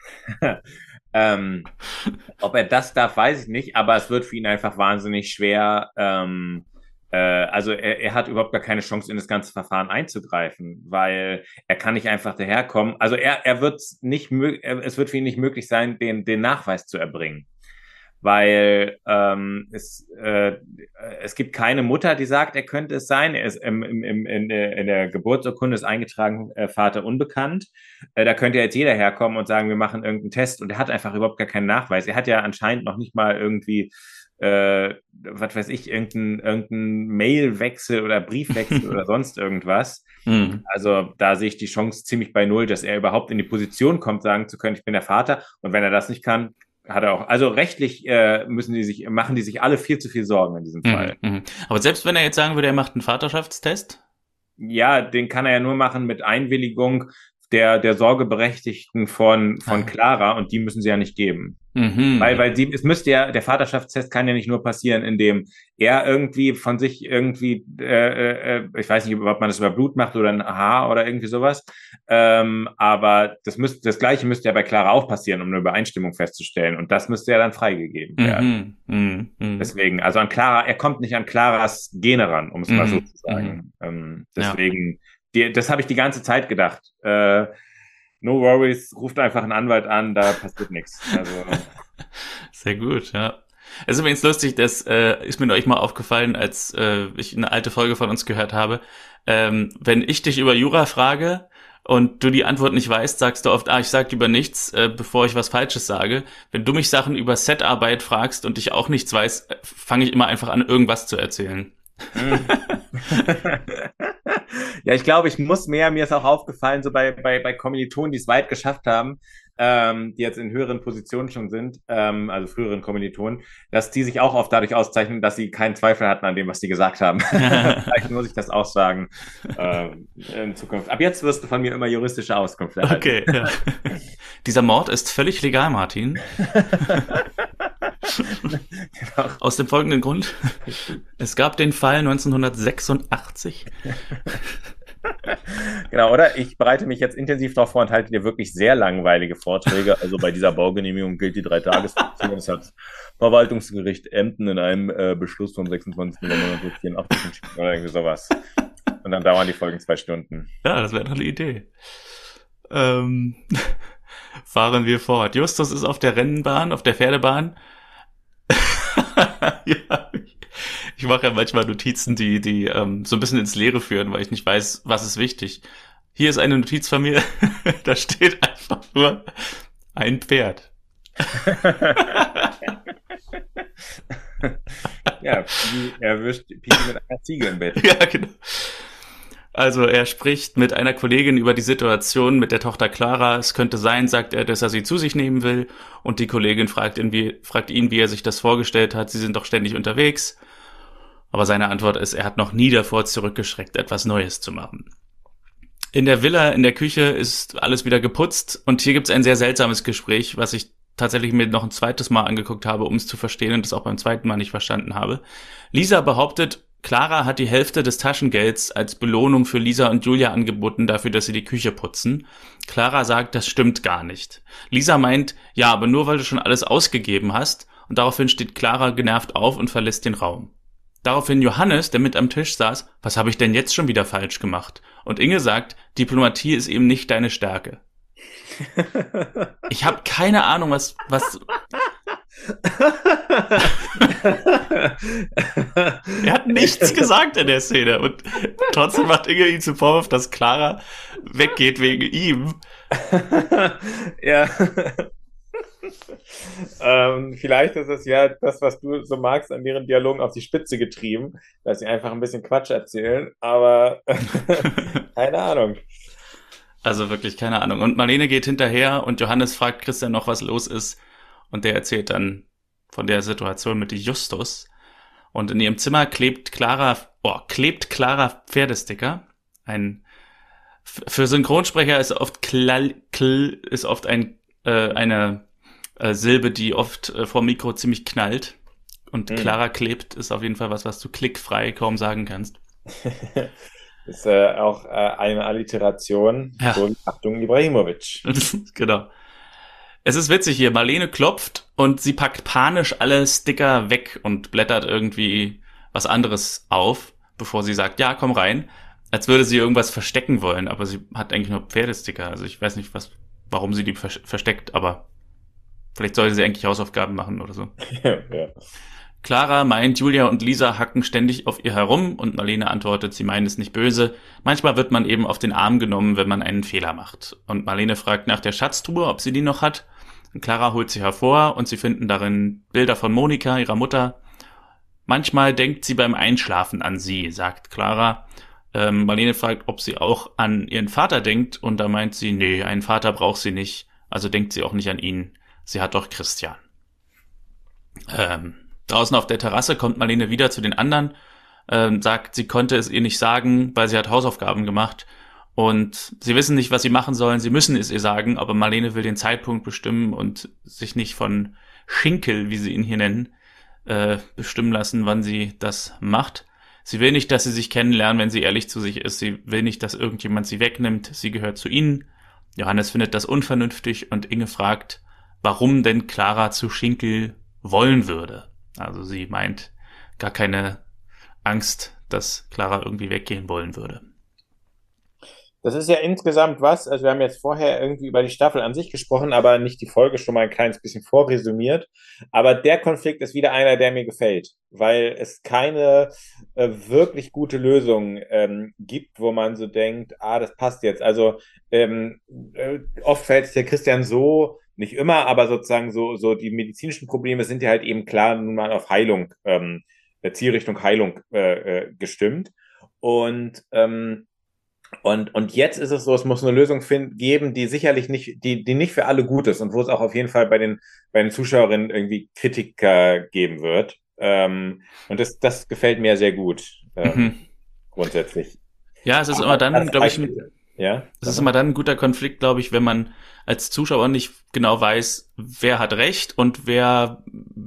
ähm, ob er das darf, weiß ich nicht, aber es wird für ihn einfach wahnsinnig schwer. Ähm, äh, also er, er hat überhaupt gar keine Chance, in das ganze Verfahren einzugreifen, weil er kann nicht einfach daherkommen. Also er, er wird nicht, er, es wird für ihn nicht möglich sein, den, den Nachweis zu erbringen. Weil ähm, es, äh, es gibt keine Mutter, die sagt, er könnte es sein. Er ist im, im, im, in, der, in der Geburtsurkunde ist eingetragen, äh, Vater unbekannt. Äh, da könnte jetzt jeder herkommen und sagen, wir machen irgendeinen Test. Und er hat einfach überhaupt gar keinen Nachweis. Er hat ja anscheinend noch nicht mal irgendwie, äh, was weiß ich, irgendeinen irgendein Mailwechsel oder Briefwechsel oder sonst irgendwas. Mhm. Also da sehe ich die Chance ziemlich bei null, dass er überhaupt in die Position kommt, sagen zu können, ich bin der Vater. Und wenn er das nicht kann, hat er auch. Also rechtlich äh, müssen die sich, machen die sich alle viel zu viel Sorgen in diesem Fall. Mhm. Aber selbst wenn er jetzt sagen würde, er macht einen Vaterschaftstest? Ja, den kann er ja nur machen mit Einwilligung der, der Sorgeberechtigten von, von Clara und die müssen sie ja nicht geben. Mhm. Weil, weil sie, es müsste ja, der Vaterschaftstest kann ja nicht nur passieren, indem er irgendwie von sich irgendwie, äh, äh, ich weiß nicht, ob man das über Blut macht oder ein Haar oder irgendwie sowas, ähm, aber das müsste, das Gleiche müsste ja bei Clara auch passieren, um eine Übereinstimmung festzustellen und das müsste ja dann freigegeben werden. Mhm. Mhm. Deswegen, also an Clara, er kommt nicht an Claras Gene ran, um es mhm. mal so zu sagen. Mhm. Ähm, deswegen, ja. die, das habe ich die ganze Zeit gedacht. Äh, No worries, ruft einfach einen Anwalt an, da passiert nichts. Also. Sehr gut, ja. Es ist übrigens lustig, das äh, ist mir neulich mal aufgefallen, als äh, ich eine alte Folge von uns gehört habe. Ähm, wenn ich dich über Jura frage und du die Antwort nicht weißt, sagst du oft, ah, ich sag lieber nichts, äh, bevor ich was Falsches sage. Wenn du mich Sachen über Setarbeit fragst und ich auch nichts weiß, fange ich immer einfach an, irgendwas zu erzählen. Ja, ich glaube, ich muss mehr, mir ist auch aufgefallen, so bei, bei, bei Kommilitonen, die es weit geschafft haben, ähm, die jetzt in höheren Positionen schon sind, ähm, also früheren Kommilitonen, dass die sich auch oft dadurch auszeichnen, dass sie keinen Zweifel hatten an dem, was sie gesagt haben. Vielleicht muss ich das auch sagen ähm, in Zukunft. Ab jetzt wirst du von mir immer juristische Auskunft erhalten. Okay, ja. Dieser Mord ist völlig legal, Martin. Genau. Aus dem folgenden Grund. Es gab den Fall neunzehnhundertsechsundachtzig. Genau, oder? Ich bereite mich jetzt intensiv darauf vor und halte dir wirklich sehr langweilige Vorträge. Also bei dieser Baugenehmigung gilt die Dreitagesfrist. Das hat Verwaltungsgericht Emden in einem äh, Beschluss vom sechsundzwanzigsten November neunzehnhundertvierundachtzig entschieden oder irgendwie sowas. Und dann dauern die Folgen zwei Stunden. Ja, das wäre doch eine Idee. Ähm, fahren wir fort. Justus ist auf der Rennbahn, auf der Pferdebahn. Ja, ich, ich mache ja manchmal Notizen, die die ähm, so ein bisschen ins Leere führen, weil ich nicht weiß, was ist wichtig. Hier ist eine Notiz von mir, da steht einfach nur ein Pferd. Ja, Piggy erwischt Piggy mit einer Ziege im Bett. Ja, genau. Also er spricht mit einer Kollegin über die Situation mit der Tochter Clara. Es könnte sein, sagt er, dass er sie zu sich nehmen will. Und die Kollegin fragt ihn, wie, fragt ihn, wie er sich das vorgestellt hat. Sie sind doch ständig unterwegs. Aber seine Antwort ist, er hat noch nie davor zurückgeschreckt, etwas Neues zu machen. In der Villa, in der Küche ist alles wieder geputzt. Und hier gibt es ein sehr seltsames Gespräch, was ich tatsächlich mir noch ein zweites Mal angeguckt habe, um es zu verstehen und das auch beim zweiten Mal nicht verstanden habe. Lisa behauptet, Clara hat die Hälfte des Taschengelds als Belohnung für Lisa und Julia angeboten dafür, dass sie die Küche putzen. Clara sagt, das stimmt gar nicht. Lisa meint, ja, aber nur weil du schon alles ausgegeben hast. Und daraufhin steht Clara genervt auf und verlässt den Raum. Daraufhin Johannes, der mit am Tisch saß, was habe ich denn jetzt schon wieder falsch gemacht? Und Inge sagt, Diplomatie ist eben nicht deine Stärke. Ich habe keine Ahnung, was... was Er hat nichts gesagt in der Szene und trotzdem macht Inge ihm zum Vorwurf, dass Clara weggeht wegen ihm. Ja. ähm, vielleicht ist es ja das, was du so magst, an deren Dialogen auf die Spitze getrieben, dass sie einfach ein bisschen Quatsch erzählen, aber keine Ahnung. Also wirklich keine Ahnung. Und Marlene geht hinterher und Johannes fragt Christian noch, was los ist. und der erzählt dann von der Situation mit Justus. Und in ihrem Zimmer klebt Clara, oh, klebt Clara Pferdesticker. Ein, für Synchronsprecher ist oft klall, kl, ist oft ein, äh, eine äh, Silbe, die oft äh, vor dem Mikro ziemlich knallt. Und mhm. Clara klebt ist auf jeden Fall was, was du klickfrei kaum sagen kannst. Ist äh, auch äh, eine Alliteration. Ja. So, Achtung, Ibrahimovic. Genau. Es ist witzig hier. Marlene klopft und sie packt panisch alle Sticker weg und blättert irgendwie was anderes auf, bevor sie sagt, ja, komm rein. Als würde sie irgendwas verstecken wollen, aber sie hat eigentlich nur Pferdesticker. Also ich weiß nicht, was, warum sie die versteckt, aber vielleicht sollte sie eigentlich Hausaufgaben machen oder so. Ja. Clara meint, Julia und Lisa hacken ständig auf ihr herum und Marlene antwortet, sie meinen es nicht böse. Manchmal wird man eben auf den Arm genommen, wenn man einen Fehler macht. Und Marlene fragt nach der Schatztruhe, ob sie die noch hat. Und Clara holt sie hervor und sie finden darin Bilder von Monika, ihrer Mutter. Manchmal denkt sie beim Einschlafen an sie, sagt Clara. Ähm, Marlene fragt, ob sie auch an ihren Vater denkt und da meint sie, nee, einen Vater braucht sie nicht, also denkt sie auch nicht an ihn. Sie hat doch Christian. Ähm... Draußen auf der Terrasse kommt Marlene wieder zu den anderen, ähm, sagt, sie konnte es ihr nicht sagen, weil sie hat Hausaufgaben gemacht und sie wissen nicht, was sie machen sollen, sie müssen es ihr sagen, aber Marlene will den Zeitpunkt bestimmen und sich nicht von Schinkel, wie sie ihn hier nennen, äh, bestimmen lassen, wann sie das macht. Sie will nicht, dass sie sich kennenlernen, wenn sie ehrlich zu sich ist. Sie will nicht, dass irgendjemand sie wegnimmt. Sie gehört zu ihnen. Johannes findet das unvernünftig und Inge fragt, warum denn Clara zu Schinkel wollen würde. Also sie meint gar keine Angst, dass Clara irgendwie weggehen wollen würde. Das ist ja insgesamt was, also wir haben jetzt vorher irgendwie über die Staffel an sich gesprochen, aber nicht die Folge schon mal ein kleines bisschen vorresümiert. Aber der Konflikt ist wieder einer, der mir gefällt, weil es keine äh, wirklich gute Lösung ähm, gibt, wo man so denkt, ah, das passt jetzt. Also ähm, äh, oft fällt es der Christian so, nicht immer, aber sozusagen so, so die medizinischen Probleme sind ja halt eben klar nun mal auf Heilung, ähm, Zielrichtung Heilung äh, äh, gestimmt. Und ähm, Und, und jetzt ist es so, es muss eine Lösung finden, geben, die sicherlich nicht, die, die nicht für alle gut ist und wo es auch auf jeden Fall bei den, bei den Zuschauerinnen irgendwie Kritik äh, geben wird. Ähm, und das, das gefällt mir sehr gut, ähm, Mhm. grundsätzlich. Ja, es ist Aber immer dann, als glaube ich, ein, Beispiel, ja? es ist immer dann ein guter Konflikt, glaube ich, wenn man als Zuschauer nicht genau weiß, wer hat recht und wer,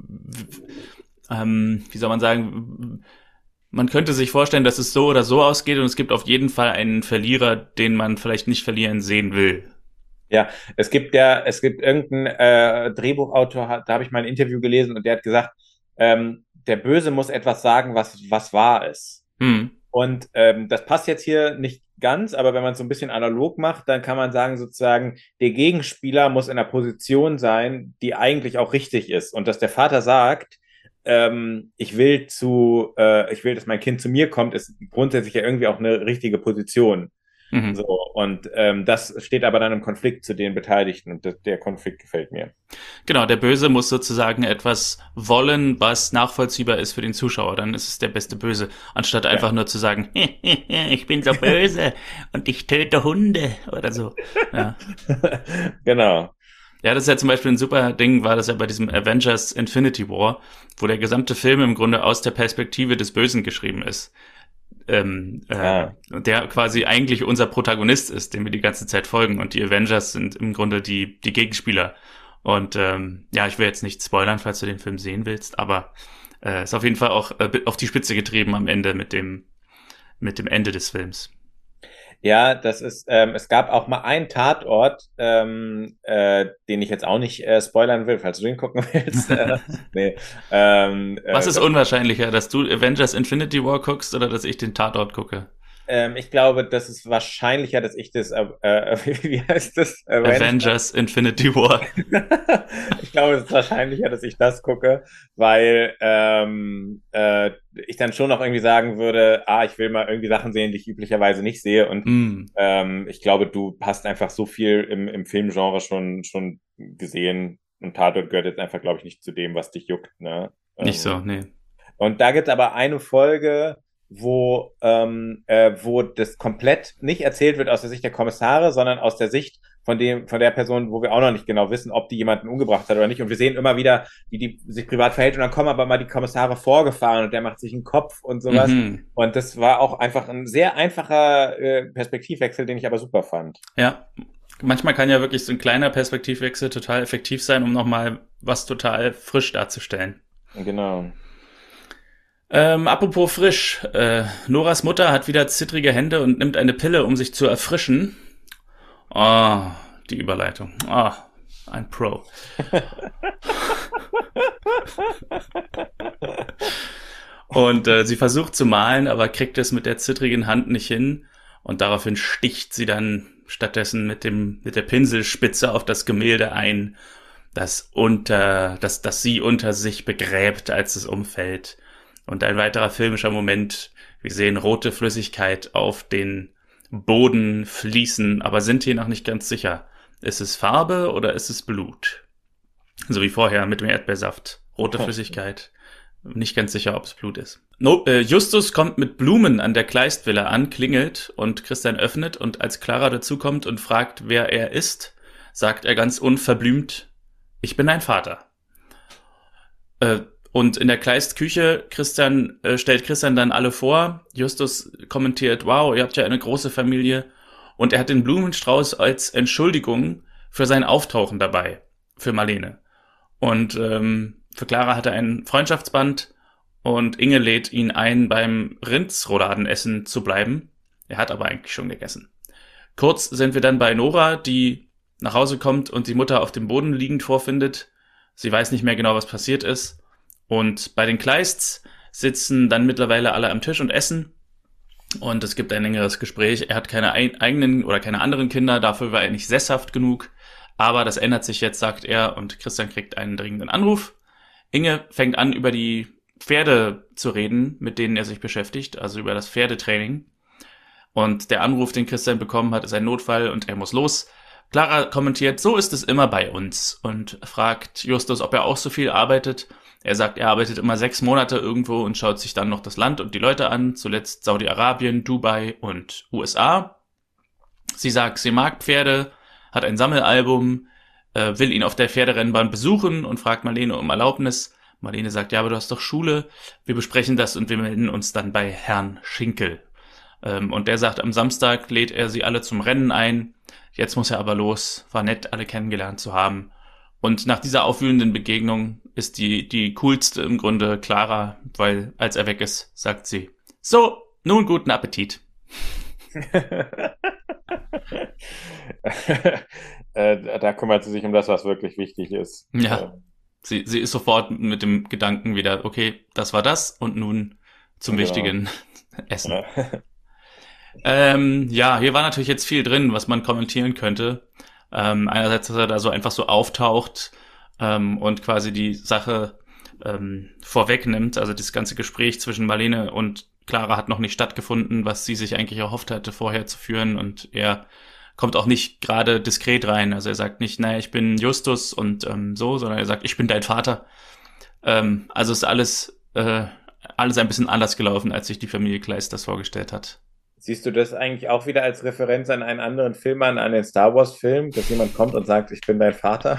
ähm, wie soll man sagen, man könnte sich vorstellen, dass es so oder so ausgeht und es gibt auf jeden Fall einen Verlierer, den man vielleicht nicht verlieren sehen will. Ja, es gibt ja, es gibt irgendeinen äh, Drehbuchautor, da habe ich mal ein Interview gelesen und der hat gesagt, ähm, der Böse muss etwas sagen, was, was wahr ist. Hm. Und ähm, das passt jetzt hier nicht ganz, aber wenn man es so ein bisschen analog macht, dann kann man sagen, sozusagen, der Gegenspieler muss in einer Position sein, die eigentlich auch richtig ist. Und dass der Vater sagt, ähm, ich will zu, äh, ich will, dass mein Kind zu mir kommt, ist grundsätzlich ja irgendwie auch eine richtige Position. Mhm. So, und ähm, das steht aber dann im Konflikt zu den Beteiligten und das, der Konflikt gefällt mir. Genau, der Böse muss sozusagen etwas wollen, was nachvollziehbar ist für den Zuschauer. Dann ist es der beste Böse, anstatt einfach Ja. nur zu sagen, ich bin so böse und ich töte Hunde oder so. Ja. Genau. Ja, das ist ja zum Beispiel ein super Ding, war das ja bei diesem Avengers Infinity War, wo der gesamte Film im Grunde aus der Perspektive des Bösen geschrieben ist. Ähm, Ah. äh, der quasi eigentlich unser Protagonist ist, dem wir die ganze Zeit folgen. Und die Avengers sind im Grunde die, die Gegenspieler. Und ähm, ja, ich will jetzt nicht spoilern, falls du den Film sehen willst, aber äh, ist auf jeden Fall auch äh, auf die Spitze getrieben am Ende mit dem, mit dem Ende des Films. Ja, das ist, ähm, es gab auch mal einen Tatort, ähm, äh, den ich jetzt auch nicht äh, spoilern will, falls du den gucken willst. äh, nee, ähm, Was äh, ist unwahrscheinlicher, dass du Avengers Infinity War guckst oder dass ich den Tatort gucke? ähm, ich glaube, das ist wahrscheinlicher, dass ich das, äh, äh, wie heißt das? Avengers Infinity War. Ich glaube, es ist wahrscheinlicher, dass ich das gucke, weil ähm, äh, ich dann schon noch irgendwie sagen würde, ah, ich will mal irgendwie Sachen sehen, die ich üblicherweise nicht sehe. Und Mm. ähm, ich glaube, du hast einfach so viel im, im Filmgenre schon, schon gesehen. Und Tatort gehört jetzt einfach, glaube ich, nicht zu dem, was dich juckt. Ne? Nicht Ähm, so, nee. Und da gibt es aber eine Folge, wo, ähm, äh, wo das komplett nicht erzählt wird aus der Sicht der Kommissare, sondern aus der Sicht von dem, von der Person, wo wir auch noch nicht genau wissen, ob die jemanden umgebracht hat oder nicht. Und wir sehen immer wieder, wie die sich privat verhält. Und dann kommen aber mal die Kommissare vorgefahren und der macht sich einen Kopf und sowas. Mhm. Und das war auch einfach ein sehr einfacher äh, Perspektivwechsel, den ich aber super fand. Ja, manchmal kann ja wirklich so ein kleiner Perspektivwechsel total effektiv sein, um nochmal was total frisch darzustellen. Genau. Ähm, apropos frisch, äh, Noras Mutter hat wieder zittrige Hände und nimmt eine Pille, um sich zu erfrischen. Oh, die Überleitung. Oh, ein Pro. Und äh, sie versucht zu malen, aber kriegt es mit der zittrigen Hand nicht hin. Und daraufhin sticht sie dann stattdessen mit dem mit der Pinselspitze auf das Gemälde ein, das unter das das sie unter sich begräbt, als es umfällt. Und ein weiterer filmischer Moment: Wir sehen rote Flüssigkeit auf den Boden fließen, aber sind hier noch nicht ganz sicher. Ist es Farbe oder ist es Blut? So wie vorher mit dem Erdbeersaft. Rote Flüssigkeit. Nicht ganz sicher, ob es Blut ist. No, äh, Justus kommt mit Blumen an der Kleist-Villa an, klingelt und Christian öffnet, und als Clara dazukommt und fragt, wer er ist, sagt er ganz unverblümt: Ich bin dein Vater. Äh, und in der Kleist-Küche Christian, äh, stellt Christian dann alle vor. Justus kommentiert: Wow, ihr habt ja eine große Familie. Und er hat den Blumenstrauß als Entschuldigung für sein Auftauchen dabei, für Marlene. Und ähm, für Clara hat er ein Freundschaftsband, und Inge lädt ihn ein, beim Rindsrouladenessen zu bleiben. Er hat aber eigentlich schon gegessen. Kurz sind wir dann bei Nora, die nach Hause kommt und die Mutter auf dem Boden liegend vorfindet. Sie weiß nicht mehr genau, was passiert ist. Und bei den Kleists sitzen dann mittlerweile alle am Tisch und essen. Und es gibt ein längeres Gespräch. Er hat keine eigenen oder keine anderen Kinder, dafür war er nicht sesshaft genug. Aber das ändert sich jetzt, sagt er, und Christian kriegt einen dringenden Anruf. Inge fängt an, über die Pferde zu reden, mit denen er sich beschäftigt, also über das Pferdetraining. Und der Anruf, den Christian bekommen hat, ist ein Notfall und er muss los. Clara kommentiert: So ist es immer bei uns, und fragt Justus, ob er auch so viel arbeitet. Er sagt, er arbeitet immer sechs Monate irgendwo und schaut sich dann noch das Land und die Leute an, zuletzt Saudi-Arabien, Dubai und U S A. Sie sagt, sie mag Pferde, hat ein Sammelalbum, äh, will ihn auf der Pferderennbahn besuchen und fragt Marlene um Erlaubnis. Marlene sagt, ja, aber du hast doch Schule. Wir besprechen das und wir melden uns dann bei Herrn Schinkel. Ähm, und der sagt, am Samstag lädt er sie alle zum Rennen ein. Jetzt muss er aber los. War nett, alle kennengelernt zu haben. Und nach dieser aufwühlenden Begegnung ist die die coolste im Grunde Clara, weil als er weg ist, sagt sie: So, nun guten Appetit. äh, da kümmert sie sich um das, was wirklich wichtig ist. Ja, sie sie ist sofort mit dem Gedanken wieder, okay, das war das und nun zum genau. wichtigen Essen. Ja. ähm, ja, hier war natürlich jetzt viel drin, was man kommentieren könnte. Ähm, einerseits, dass er da so einfach so auftaucht ähm, und quasi die Sache ähm, vorwegnimmt. Also das ganze Gespräch zwischen Marlene und Clara hat noch nicht stattgefunden, was sie sich eigentlich erhofft hatte, vorher zu führen. Und er kommt auch nicht gerade diskret rein. Also er sagt nicht, naja, ich bin Justus und ähm, so, sondern er sagt, ich bin dein Vater. Ähm, also ist alles, äh, alles ein bisschen anders gelaufen, als sich die Familie Kleist das vorgestellt hat. Siehst du das eigentlich auch wieder als Referenz an einen anderen Film, an einen Star Wars Film, dass jemand kommt und sagt, ich bin dein Vater?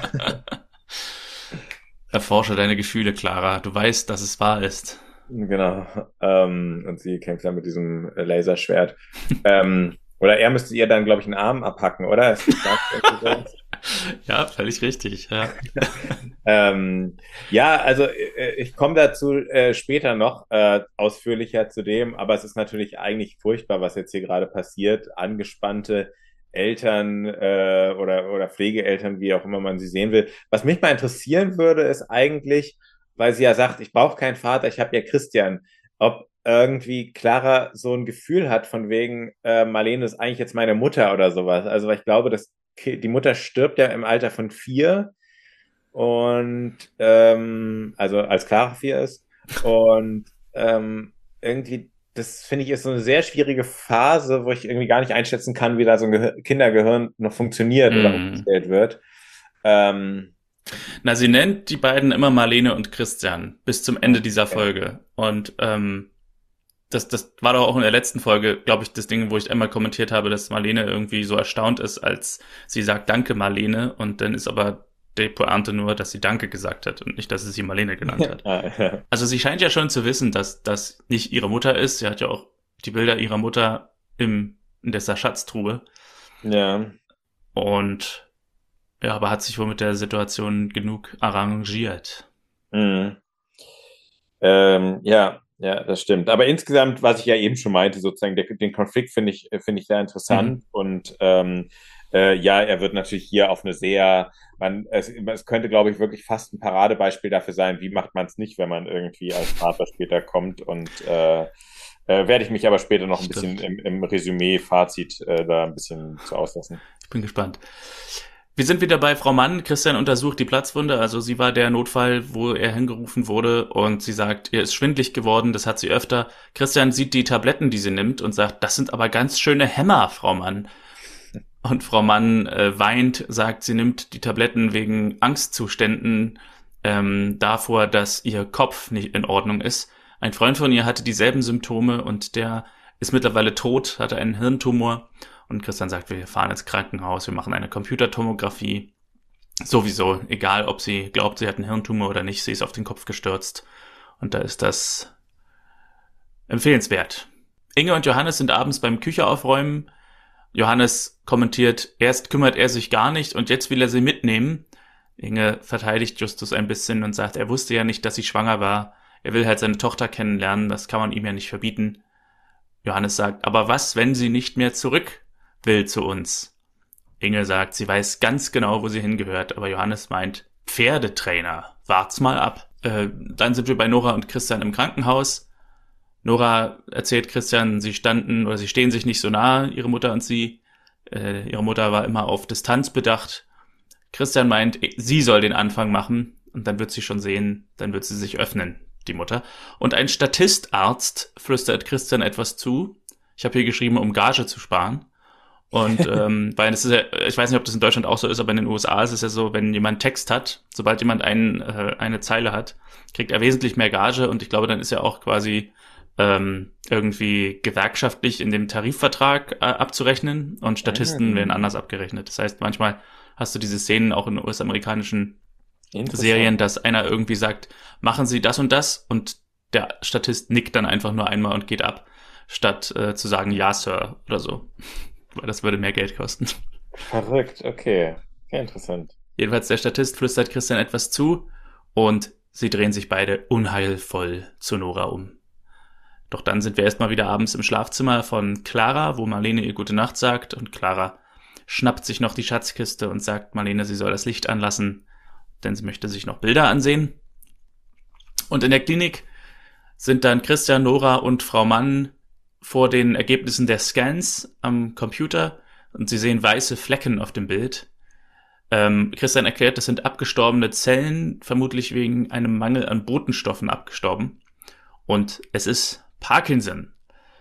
Erforsche deine Gefühle, Clara. Du weißt, dass es wahr ist. Genau. Ähm, und sie kämpft dann mit diesem Laserschwert. ähm, oder er müsste ihr dann, glaube ich, einen Arm abhacken, oder? Es gibt ja, völlig richtig. Ja, ähm, ja also äh, ich komme dazu äh, später noch äh, ausführlicher zu dem, aber es ist natürlich eigentlich furchtbar, was jetzt hier gerade passiert. Angespannte Eltern äh, oder, oder Pflegeeltern, wie auch immer man sie sehen will. Was mich mal interessieren würde, ist eigentlich, weil sie ja sagt, ich brauche keinen Vater, ich habe ja Christian, ob irgendwie Clara so ein Gefühl hat von wegen, äh, Marlene ist eigentlich jetzt meine Mutter oder sowas. Also weil ich glaube, dass die Mutter stirbt ja im Alter von vier und ähm, also als Clara vier ist und ähm, irgendwie, das finde ich ist so eine sehr schwierige Phase, wo ich irgendwie gar nicht einschätzen kann, wie da so ein Gehir- Kindergehirn noch funktioniert mm. oder umgestellt wird. Ähm, Na, sie nennt die beiden immer Marlene und Christian bis zum Ende dieser Folge. Und ähm, das, das war doch auch in der letzten Folge, glaube ich, das Ding, wo ich einmal kommentiert habe, dass Marlene irgendwie so erstaunt ist, als sie sagt, danke Marlene, und dann ist aber die Pointe nur, dass sie Danke gesagt hat und nicht, dass sie sie Marlene genannt hat. Also sie scheint ja schon zu wissen, dass das nicht ihre Mutter ist. Sie hat ja auch die Bilder ihrer Mutter im, in dieser Schatztruhe. Ja. Und ja, aber hat sich wohl mit der Situation genug arrangiert. Mhm. Ähm, ja, ja, das stimmt. Aber insgesamt, was ich ja eben schon meinte, sozusagen, der, den Konflikt finde ich, finde ich sehr interessant. Mhm. Und ähm, äh, ja, er wird natürlich hier auf eine sehr, man, es, es könnte, glaube ich, wirklich fast ein Paradebeispiel dafür sein, wie macht man es nicht, wenn man irgendwie als Vater später kommt. Und äh, äh, werde ich mich aber später noch ein Stimmt. bisschen im, im Resümee, Fazit äh, da ein bisschen zu auslassen. Ich bin gespannt. Wir sind wieder bei Frau Mann. Christian untersucht die Platzwunde. Also sie war der Notfall, wo er hingerufen wurde, und sie sagt, ihr ist schwindlig geworden, das hat sie öfter. Christian sieht die Tabletten, die sie nimmt, und sagt, das sind aber ganz schöne Hämmer, Frau Mann. Und Frau Mann äh, weint, sagt, sie nimmt die Tabletten wegen Angstzuständen ähm, davor, dass ihr Kopf nicht in Ordnung ist. Ein Freund von ihr hatte dieselben Symptome und der ist mittlerweile tot, hatte einen Hirntumor. Und Christian sagt, wir fahren ins Krankenhaus, wir machen eine Computertomographie. Sowieso, egal ob sie glaubt, sie hat einen Hirntumor oder nicht, sie ist auf den Kopf gestürzt. Und da ist das empfehlenswert. Inge und Johannes sind abends beim Küche aufräumen. Johannes kommentiert, erst kümmert er sich gar nicht und jetzt will er sie mitnehmen. Inge verteidigt Justus ein bisschen und sagt, er wusste ja nicht, dass sie schwanger war. Er will halt seine Tochter kennenlernen, das kann man ihm ja nicht verbieten. Johannes sagt, aber was, wenn sie nicht mehr zurück will zu uns? Inge sagt, sie weiß ganz genau, wo sie hingehört, aber Johannes meint, Pferdetrainer, wart's mal ab. Äh, dann sind wir bei Nora und Christian im Krankenhaus. Nora erzählt Christian, sie standen oder sie stehen sich nicht so nah, ihre Mutter und sie. Äh, ihre Mutter war immer auf Distanz bedacht. Christian meint, sie soll den Anfang machen und dann wird sie schon sehen, dann wird sie sich öffnen, die Mutter. Und ein Statistarzt flüstert Christian etwas zu. Ich habe hier geschrieben, um Gage zu sparen. Und ähm, weil es ist ja, ich weiß nicht, ob das in Deutschland auch so ist, aber in den U S A ist es ja so, wenn jemand Text hat, sobald jemand einen, äh, eine Zeile hat, kriegt er wesentlich mehr Gage, und ich glaube, dann ist er auch quasi ähm, irgendwie gewerkschaftlich in dem Tarifvertrag äh, abzurechnen, und Statisten mhm. werden anders abgerechnet. Das heißt, manchmal hast du diese Szenen auch in U S-amerikanischen Serien, dass einer irgendwie sagt, machen Sie das und das, und der Statist nickt dann einfach nur einmal und geht ab, statt äh, zu sagen, ja, Sir, oder so. Weil das würde mehr Geld kosten. Verrückt, okay. Sehr interessant. Jedenfalls, der Statist flüstert Christian etwas zu und sie drehen sich beide unheilvoll zu Nora um. Doch dann sind wir erstmal wieder abends im Schlafzimmer von Clara, wo Marlene ihr Gute Nacht sagt, und Clara schnappt sich noch die Schatzkiste und sagt Marlene, sie soll das Licht anlassen, denn sie möchte sich noch Bilder ansehen. Und in der Klinik sind dann Christian, Nora und Frau Mann vor den Ergebnissen der Scans am Computer, und sie sehen weiße Flecken auf dem Bild. Ähm, Christian erklärt, das sind abgestorbene Zellen, vermutlich wegen einem Mangel an Botenstoffen abgestorben. Und es ist Parkinson.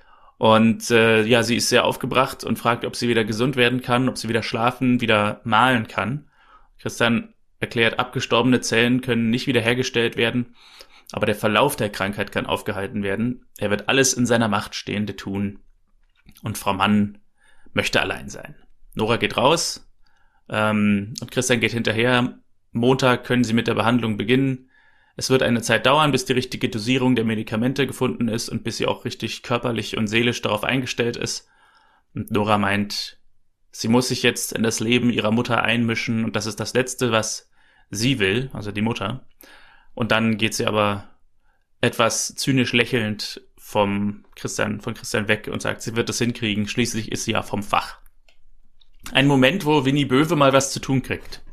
Und äh, ja, sie ist sehr aufgebracht und fragt, ob sie wieder gesund werden kann, ob sie wieder schlafen, wieder malen kann. Christian erklärt, abgestorbene Zellen können nicht wiederhergestellt werden, aber der Verlauf der Krankheit kann aufgehalten werden. Er wird alles in seiner Macht Stehende tun. Und Frau Mann möchte allein sein. Nora geht raus ähm, und Christian geht hinterher. Montag können sie mit der Behandlung beginnen. Es wird eine Zeit dauern, bis die richtige Dosierung der Medikamente gefunden ist und bis sie auch richtig körperlich und seelisch darauf eingestellt ist. Und Nora meint, sie muss sich jetzt in das Leben ihrer Mutter einmischen, und das ist das Letzte, was sie will, also die Mutter. Und dann geht sie aber etwas zynisch lächelnd vom Christian, von Christian weg und sagt, sie wird es hinkriegen, schließlich ist sie ja vom Fach. Ein Moment, wo Winnie Böwe mal was zu tun kriegt.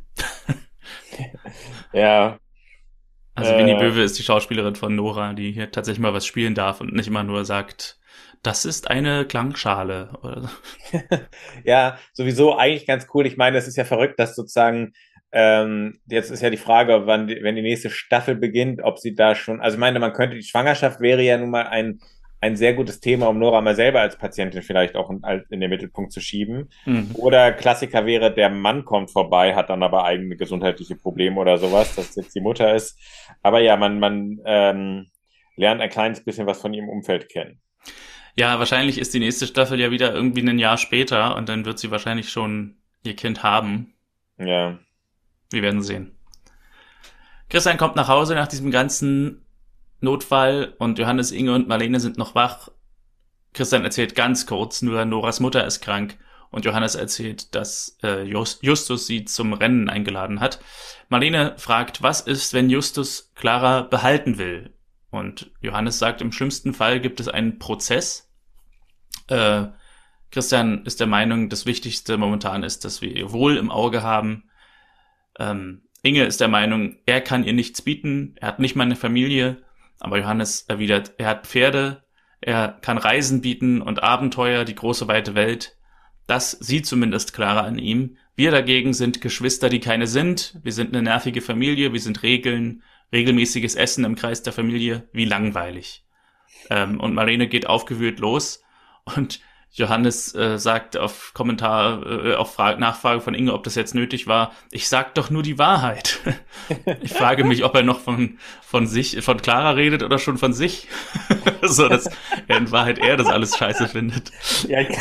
Ja. Also äh, Winnie Böwe ist die Schauspielerin von Nora, die hier tatsächlich mal was spielen darf und nicht immer nur sagt, das ist eine Klangschale. Oder so. Ja, sowieso eigentlich ganz cool. Ich meine, es ist ja verrückt, dass sozusagen Ähm, jetzt ist ja die Frage, wann die, wenn die nächste Staffel beginnt, ob sie da schon, also ich meine, man könnte, die Schwangerschaft wäre ja nun mal ein, ein sehr gutes Thema, um Nora mal selber als Patientin vielleicht auch in, in den Mittelpunkt zu schieben. Mhm. Oder Klassiker wäre, der Mann kommt vorbei, hat dann aber eigene gesundheitliche Probleme oder sowas, dass jetzt die Mutter ist. Aber ja, man, man ähm, lernt ein kleines bisschen was von ihrem Umfeld kennen. Ja, wahrscheinlich ist die nächste Staffel ja wieder irgendwie ein Jahr später und dann wird sie wahrscheinlich schon ihr Kind haben. Ja. Wir werden sehen. Christian kommt nach Hause nach diesem ganzen Notfall und Johannes, Inge und Marlene sind noch wach. Christian erzählt ganz kurz, nur Noras Mutter ist krank und Johannes erzählt, dass äh, Just, Justus sie zum Rennen eingeladen hat. Marlene fragt, was ist, wenn Justus Clara behalten will? Und Johannes sagt, im schlimmsten Fall gibt es einen Prozess. Äh, Christian ist der Meinung, das Wichtigste momentan ist, dass wir ihr Wohl im Auge haben. Ähm, Inge ist der Meinung, er kann ihr nichts bieten, er hat nicht mal eine Familie, aber Johannes erwidert, er hat Pferde, er kann Reisen bieten und Abenteuer, die große weite Welt. Das sieht zumindest Clara an ihm. Wir dagegen sind Geschwister, die keine sind. Wir sind eine nervige Familie, wir sind Regeln, regelmäßiges Essen im Kreis der Familie, wie langweilig. Ähm, und Marlene geht aufgewühlt los und Johannes äh, sagt auf Kommentar, äh, auf Frage, Nachfrage von Inge, ob das jetzt nötig war, ich sag doch nur die Wahrheit. Ich frage mich, ob er noch von von sich, von Clara redet oder schon von sich. So, dass er in Wahrheit er das alles scheiße findet. Ja, ich,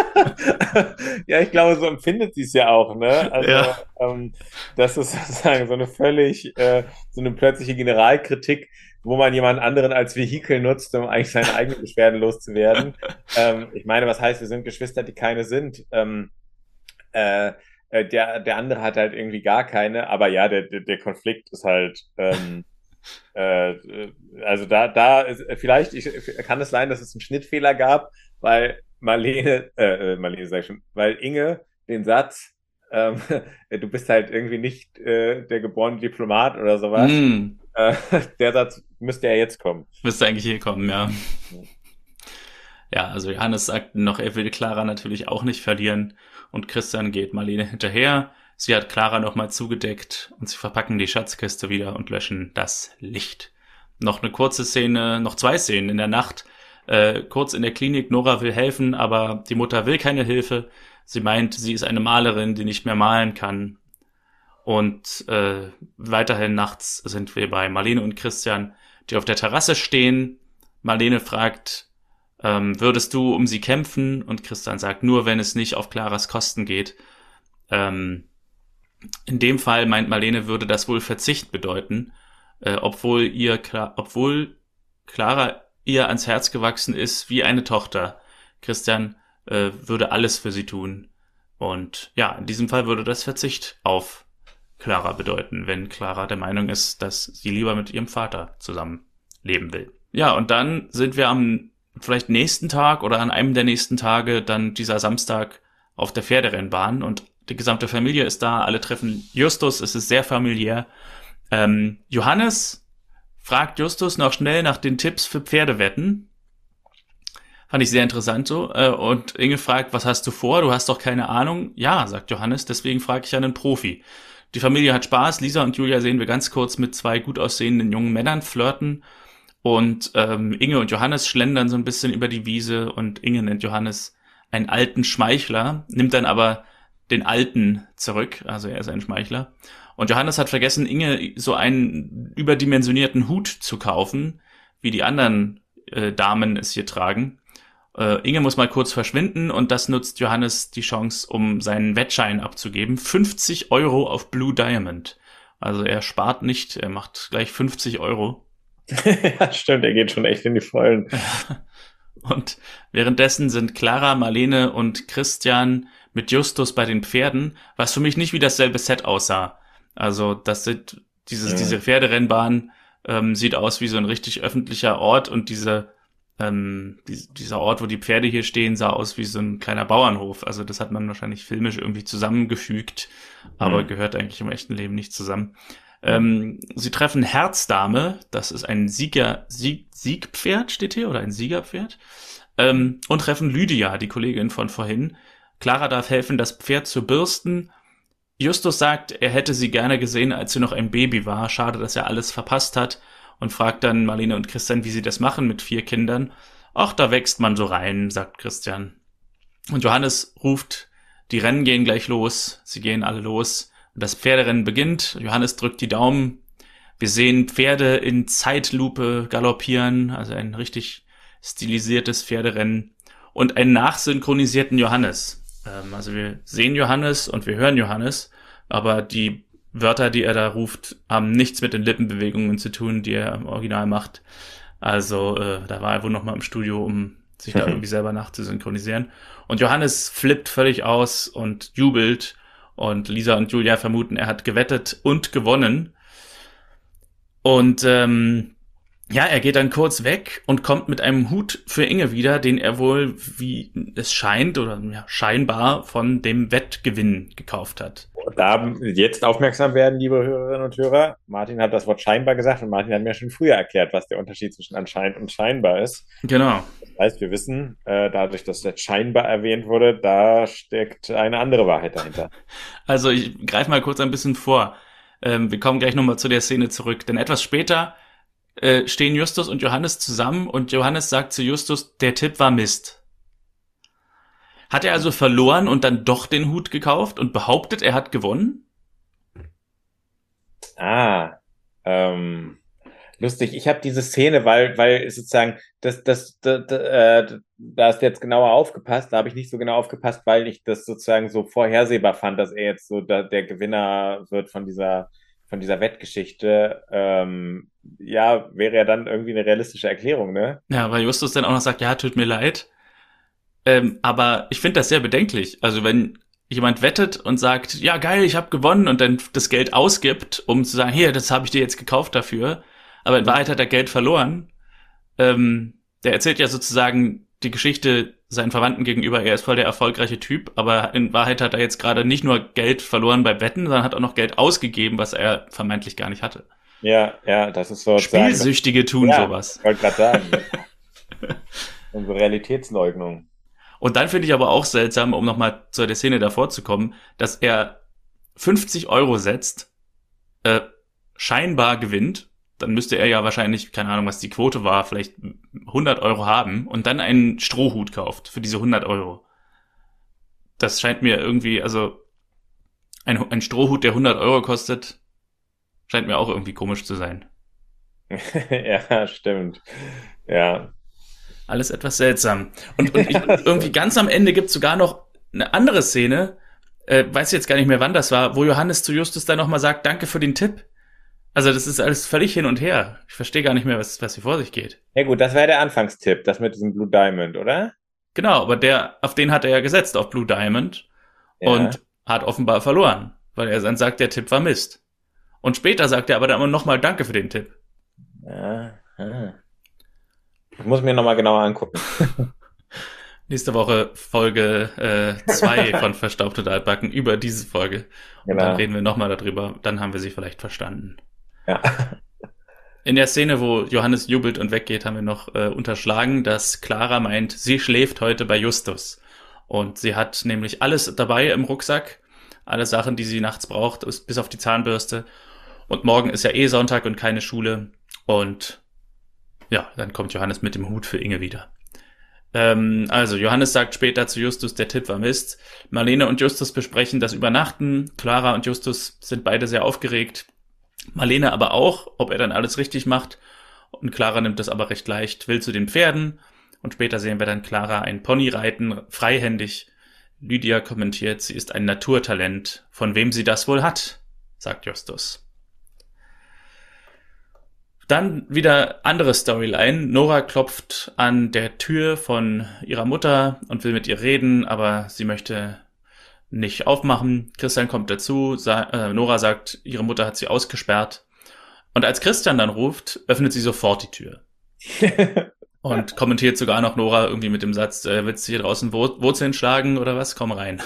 ja, ich glaube, so empfindet sie es ja auch, ne? Also, Ja. ähm, das ist sozusagen so eine völlig, äh, so eine plötzliche Generalkritik, wo man jemanden anderen als Vehikel nutzt, um eigentlich seine eigenen Beschwerden loszuwerden. Ähm, ich meine, was heißt, wir sind Geschwister, die keine sind? Ähm, äh, äh, der, der andere hat halt irgendwie gar keine, aber ja, der, der, der Konflikt ist halt, ähm, äh, also da, da ist, vielleicht ich, kann es sein, dass es einen Schnittfehler gab, weil Marlene, äh, Marlene sag ich schon, weil Inge den Satz, ähm, du bist halt irgendwie nicht äh, der geborene Diplomat oder sowas, Mm, äh, der Satz müsste ja jetzt kommen. müsste eigentlich hier kommen, ja. Ja, also Johannes sagt noch, er will Clara natürlich auch nicht verlieren und Christian geht Marlene hinterher. Sie hat Clara nochmal zugedeckt und sie verpacken die Schatzkiste wieder und löschen das Licht. Noch eine kurze Szene, noch zwei Szenen in der Nacht. Äh, kurz in der Klinik, Nora will helfen, aber die Mutter will keine Hilfe. Sie meint, sie ist eine Malerin, die nicht mehr malen kann. Und äh, weiterhin nachts sind wir bei Marlene und Christian, die auf der Terrasse stehen. Marlene fragt, ähm, würdest du um sie kämpfen? Und Christian sagt, nur wenn es nicht auf Claras Kosten geht. Ähm, in dem Fall meint Marlene, würde das wohl Verzicht bedeuten, äh, obwohl ihr, Kla- obwohl Clara ihr ans Herz gewachsen ist wie eine Tochter. Christian äh, würde alles für sie tun. Und ja, in diesem Fall würde das Verzicht auf Clara bedeuten, wenn Clara der Meinung ist, dass sie lieber mit ihrem Vater zusammen leben will. Ja, und dann sind wir am vielleicht nächsten Tag oder an einem der nächsten Tage dann dieser Samstag auf der Pferderennbahn und die gesamte Familie ist da, alle treffen Justus, es ist sehr familiär. Ähm, Johannes fragt Justus noch schnell nach den Tipps für Pferdewetten. Fand ich sehr interessant so. Äh, und Inge fragt, was hast du vor? Du hast doch keine Ahnung. Ja, sagt Johannes, deswegen frage ich einen Profi. Die Familie hat Spaß. Lisa und Julia sehen wir ganz kurz mit zwei gut aussehenden jungen Männern flirten. Und ähm, Inge und Johannes schlendern so ein bisschen über die Wiese und Inge nennt Johannes einen alten Schmeichler, nimmt dann aber den Alten zurück, also er ist ein Schmeichler. Und Johannes hat vergessen, Inge so einen überdimensionierten Hut zu kaufen, wie die anderen äh, Damen es hier tragen. Äh, Inge muss mal kurz verschwinden und das nutzt Johannes die Chance, um seinen Wettschein abzugeben. fünfzig Euro auf Blue Diamond. Also er spart nicht, er macht gleich fünfzig Euro. Ja, stimmt, er geht schon echt in die Vollen. Und währenddessen sind Clara, Marlene und Christian mit Justus bei den Pferden, was für mich nicht wie dasselbe Set aussah. Also das sind dieses, Ja. diese Pferderennbahn ähm, sieht aus wie so ein richtig öffentlicher Ort und diese ähm, die, dieser Ort, wo die Pferde hier stehen, sah aus wie so ein kleiner Bauernhof. Also das hat man wahrscheinlich filmisch irgendwie zusammengefügt, aber Mhm. gehört eigentlich im echten Leben nicht zusammen. Ähm, sie treffen Herzdame, das ist ein Sieger, Sieg, Siegpferd, steht hier, oder ein Siegerpferd, ähm, und treffen Lydia, die Kollegin von vorhin. Clara darf helfen, das Pferd zu bürsten. Justus sagt, er hätte sie gerne gesehen, als sie noch ein Baby war. Schade, dass er alles verpasst hat. Und fragt dann Marlene und Christian, wie sie das machen mit vier Kindern. Ach, da wächst man so rein, sagt Christian. Und Johannes ruft, die Rennen gehen gleich los. Sie gehen alle los. Und das Pferderennen beginnt. Johannes drückt die Daumen. Wir sehen Pferde in Zeitlupe galoppieren. Also ein richtig stilisiertes Pferderennen und einen nachsynchronisierten Johannes. Ähm, also wir sehen Johannes und wir hören Johannes, aber die Wörter, die er da ruft, haben nichts mit den Lippenbewegungen zu tun, die er im Original macht. Also äh, da war er wohl noch mal im Studio, um sich da irgendwie selber nachzusynchronisieren. Und Johannes flippt völlig aus und jubelt. Und Lisa und Julia vermuten, er hat gewettet und gewonnen. Und ähm, ja, er geht dann kurz weg und kommt mit einem Hut für Inge wieder, den er wohl, wie es scheint, oder ja, scheinbar von dem Wettgewinn gekauft hat. Da jetzt aufmerksam werden, liebe Hörerinnen und Hörer. Martin hat das Wort scheinbar gesagt und Martin hat mir schon früher erklärt, was der Unterschied zwischen anscheinend und scheinbar ist. Genau. Das heißt, wir wissen, äh, dadurch, dass das scheinbar erwähnt wurde, da steckt eine andere Wahrheit dahinter. Also ich greife mal kurz ein bisschen vor. Ähm, wir kommen gleich nochmal zu der Szene zurück. Denn etwas später äh, stehen Justus und Johannes zusammen und Johannes sagt zu Justus, der Tipp war Mist. Hat er also verloren und dann doch den Hut gekauft und behauptet, er hat gewonnen? Ah, ähm, lustig. Ich habe diese Szene, weil, weil sozusagen, das, das, das, das äh, da hast du jetzt genauer aufgepasst, da habe ich nicht so genau aufgepasst, weil ich das sozusagen so vorhersehbar fand, dass er jetzt so da, der Gewinner wird von dieser, von dieser Wettgeschichte. Ähm, ja, wäre ja dann irgendwie eine realistische Erklärung, ne? Ja, weil Justus dann auch noch sagt, ja, tut mir leid. Ähm, aber ich finde das sehr bedenklich. Also wenn jemand wettet und sagt, ja geil, ich habe gewonnen und dann das Geld ausgibt, um zu sagen, hier, das habe ich dir jetzt gekauft dafür, aber in Wahrheit hat er Geld verloren. Ähm, der erzählt ja sozusagen die Geschichte seinen Verwandten gegenüber, er ist voll der erfolgreiche Typ, aber in Wahrheit hat er jetzt gerade nicht nur Geld verloren beim Wetten, sondern hat auch noch Geld ausgegeben, was er vermeintlich gar nicht hatte. Ja, ja, das ist so. Spielsüchtige tun ja, sowas. Ich wollte gerade sagen. Unsere Realitätsleugnung. Und dann finde ich aber auch seltsam, um nochmal zu der Szene davor zu kommen, dass er fünfzig Euro setzt, äh, scheinbar gewinnt, dann müsste er ja wahrscheinlich, keine Ahnung, was die Quote war, vielleicht hundert Euro haben und dann einen Strohhut kauft für diese hundert Euro. Das scheint mir irgendwie, also ein, ein Strohhut, der hundert Euro kostet, scheint mir auch irgendwie komisch zu sein. Ja, stimmt. Ja. Alles etwas seltsam. Und, und ich, irgendwie ganz am Ende gibt's sogar noch eine andere Szene, äh, weiß jetzt gar nicht mehr, wann das war, wo Johannes zu Justus dann nochmal sagt, danke für den Tipp. Also das ist alles völlig hin und her. Ich verstehe gar nicht mehr, was, was hier vor sich geht. Ja gut, das wäre der Anfangstipp, das mit diesem Blue Diamond, oder? Genau, aber der, auf den hat er ja gesetzt, auf Blue Diamond. Ja. Und hat offenbar verloren, weil er dann sagt, der Tipp war Mist. Und später sagt er aber dann nochmal danke für den Tipp. Ja, ah. Ich muss mir nochmal genauer angucken. Nächste Woche Folge äh, zwei von Verstaubt und Altbacken über diese Folge. Und genau. Dann reden wir nochmal darüber. Dann haben wir sie vielleicht verstanden. Ja. In der Szene, wo Johannes jubelt und weggeht, haben wir noch äh, unterschlagen, dass Clara meint, sie schläft heute bei Justus. Und sie hat nämlich alles dabei im Rucksack. Alle Sachen, die sie nachts braucht, bis auf die Zahnbürste. Und morgen ist ja eh Sonntag und keine Schule. Und ja, dann kommt Johannes mit dem Hut für Inge wieder. Ähm, also, Johannes sagt später zu Justus, der Tipp war Mist. Marlene und Justus besprechen das Übernachten. Clara und Justus sind beide sehr aufgeregt. Marlene aber auch, ob er dann alles richtig macht. Und Clara nimmt das aber recht leicht, will zu den Pferden. Und später sehen wir dann Clara ein Pony reiten, freihändig. Lydia kommentiert, sie ist ein Naturtalent. Von wem sie das wohl hat, sagt Justus. Dann wieder andere Storyline. Nora klopft an der Tür von ihrer Mutter und will mit ihr reden, aber sie möchte nicht aufmachen. Christian kommt dazu. Sa- äh, Nora sagt, ihre Mutter hat sie ausgesperrt. Und als Christian dann ruft, öffnet sie sofort die Tür. Und kommentiert sogar noch Nora irgendwie mit dem Satz, äh, willst du hier draußen Wur- Wurzeln schlagen oder was? Komm rein.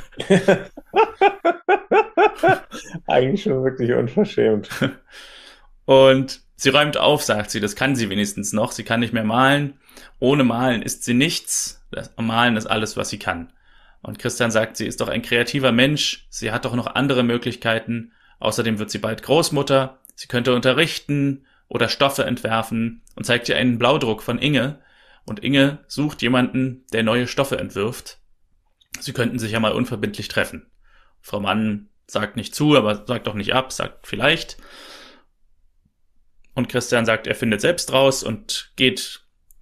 Eigentlich schon wirklich unverschämt. Und sie räumt auf, sagt sie, das kann sie wenigstens noch. Sie kann nicht mehr malen. Ohne Malen ist sie nichts. Das Malen ist alles, was sie kann. Und Christian sagt, sie ist doch ein kreativer Mensch. Sie hat doch noch andere Möglichkeiten. Außerdem wird sie bald Großmutter. Sie könnte unterrichten oder Stoffe entwerfen und zeigt ihr einen Blaudruck von Inge. Und Inge sucht jemanden, der neue Stoffe entwirft. Sie könnten sich ja mal unverbindlich treffen. Frau Mann sagt nicht zu, aber sagt auch nicht ab, sagt vielleicht. Und Christian sagt, er findet selbst raus und geht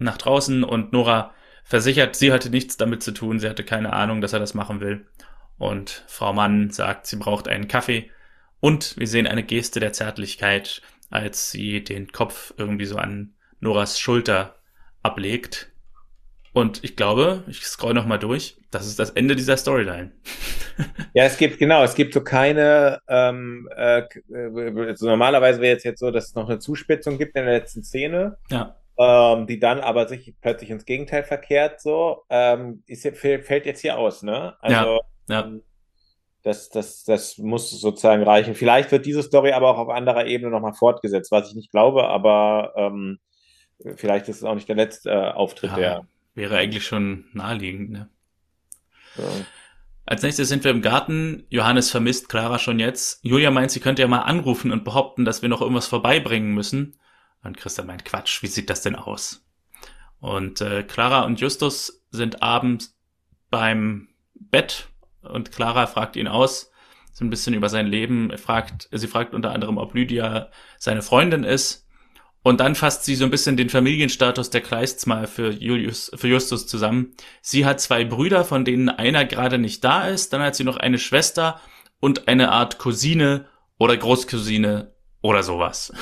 nach draußen und Nora versichert, sie hatte nichts damit zu tun, sie hatte keine Ahnung, dass er das machen will. Und Frau Mann sagt, sie braucht einen Kaffee. Und wir sehen eine Geste der Zärtlichkeit, als sie den Kopf irgendwie so an Noras Schulter ablegt. Und ich glaube, ich scroll noch mal durch, das ist das Ende dieser Storyline. Ja, es gibt, genau, es gibt so keine, ähm, äh, also normalerweise wäre es jetzt so, dass es noch eine Zuspitzung gibt in der letzten Szene, Ja. ähm, die dann aber sich plötzlich ins Gegenteil verkehrt, so, ähm, ist, fällt jetzt hier aus, ne? Also, ja, ja. Das, das, das muss sozusagen reichen. Vielleicht wird diese Story aber auch auf anderer Ebene nochmal fortgesetzt, was ich nicht glaube, aber ähm, vielleicht ist es auch nicht der letzte äh, Auftritt ja, der. Wäre eigentlich schon naheliegend, ne? Ja. Als nächstes sind wir im Garten. Johannes vermisst Clara schon jetzt. Julia meint, sie könnte ja mal anrufen und behaupten, dass wir noch irgendwas vorbeibringen müssen. Und Christa meint, Quatsch, wie sieht das denn aus? Und äh, Clara und Justus sind abends beim Bett und Clara fragt ihn aus, so ein bisschen über sein Leben. Er fragt, sie fragt unter anderem, ob Lydia seine Freundin ist. Und dann fasst sie so ein bisschen den Familienstatus der Kleists mal für Julius, für Justus zusammen. Sie hat zwei Brüder, von denen einer gerade nicht da ist. Dann hat sie noch eine Schwester und eine Art Cousine oder Großcousine oder sowas.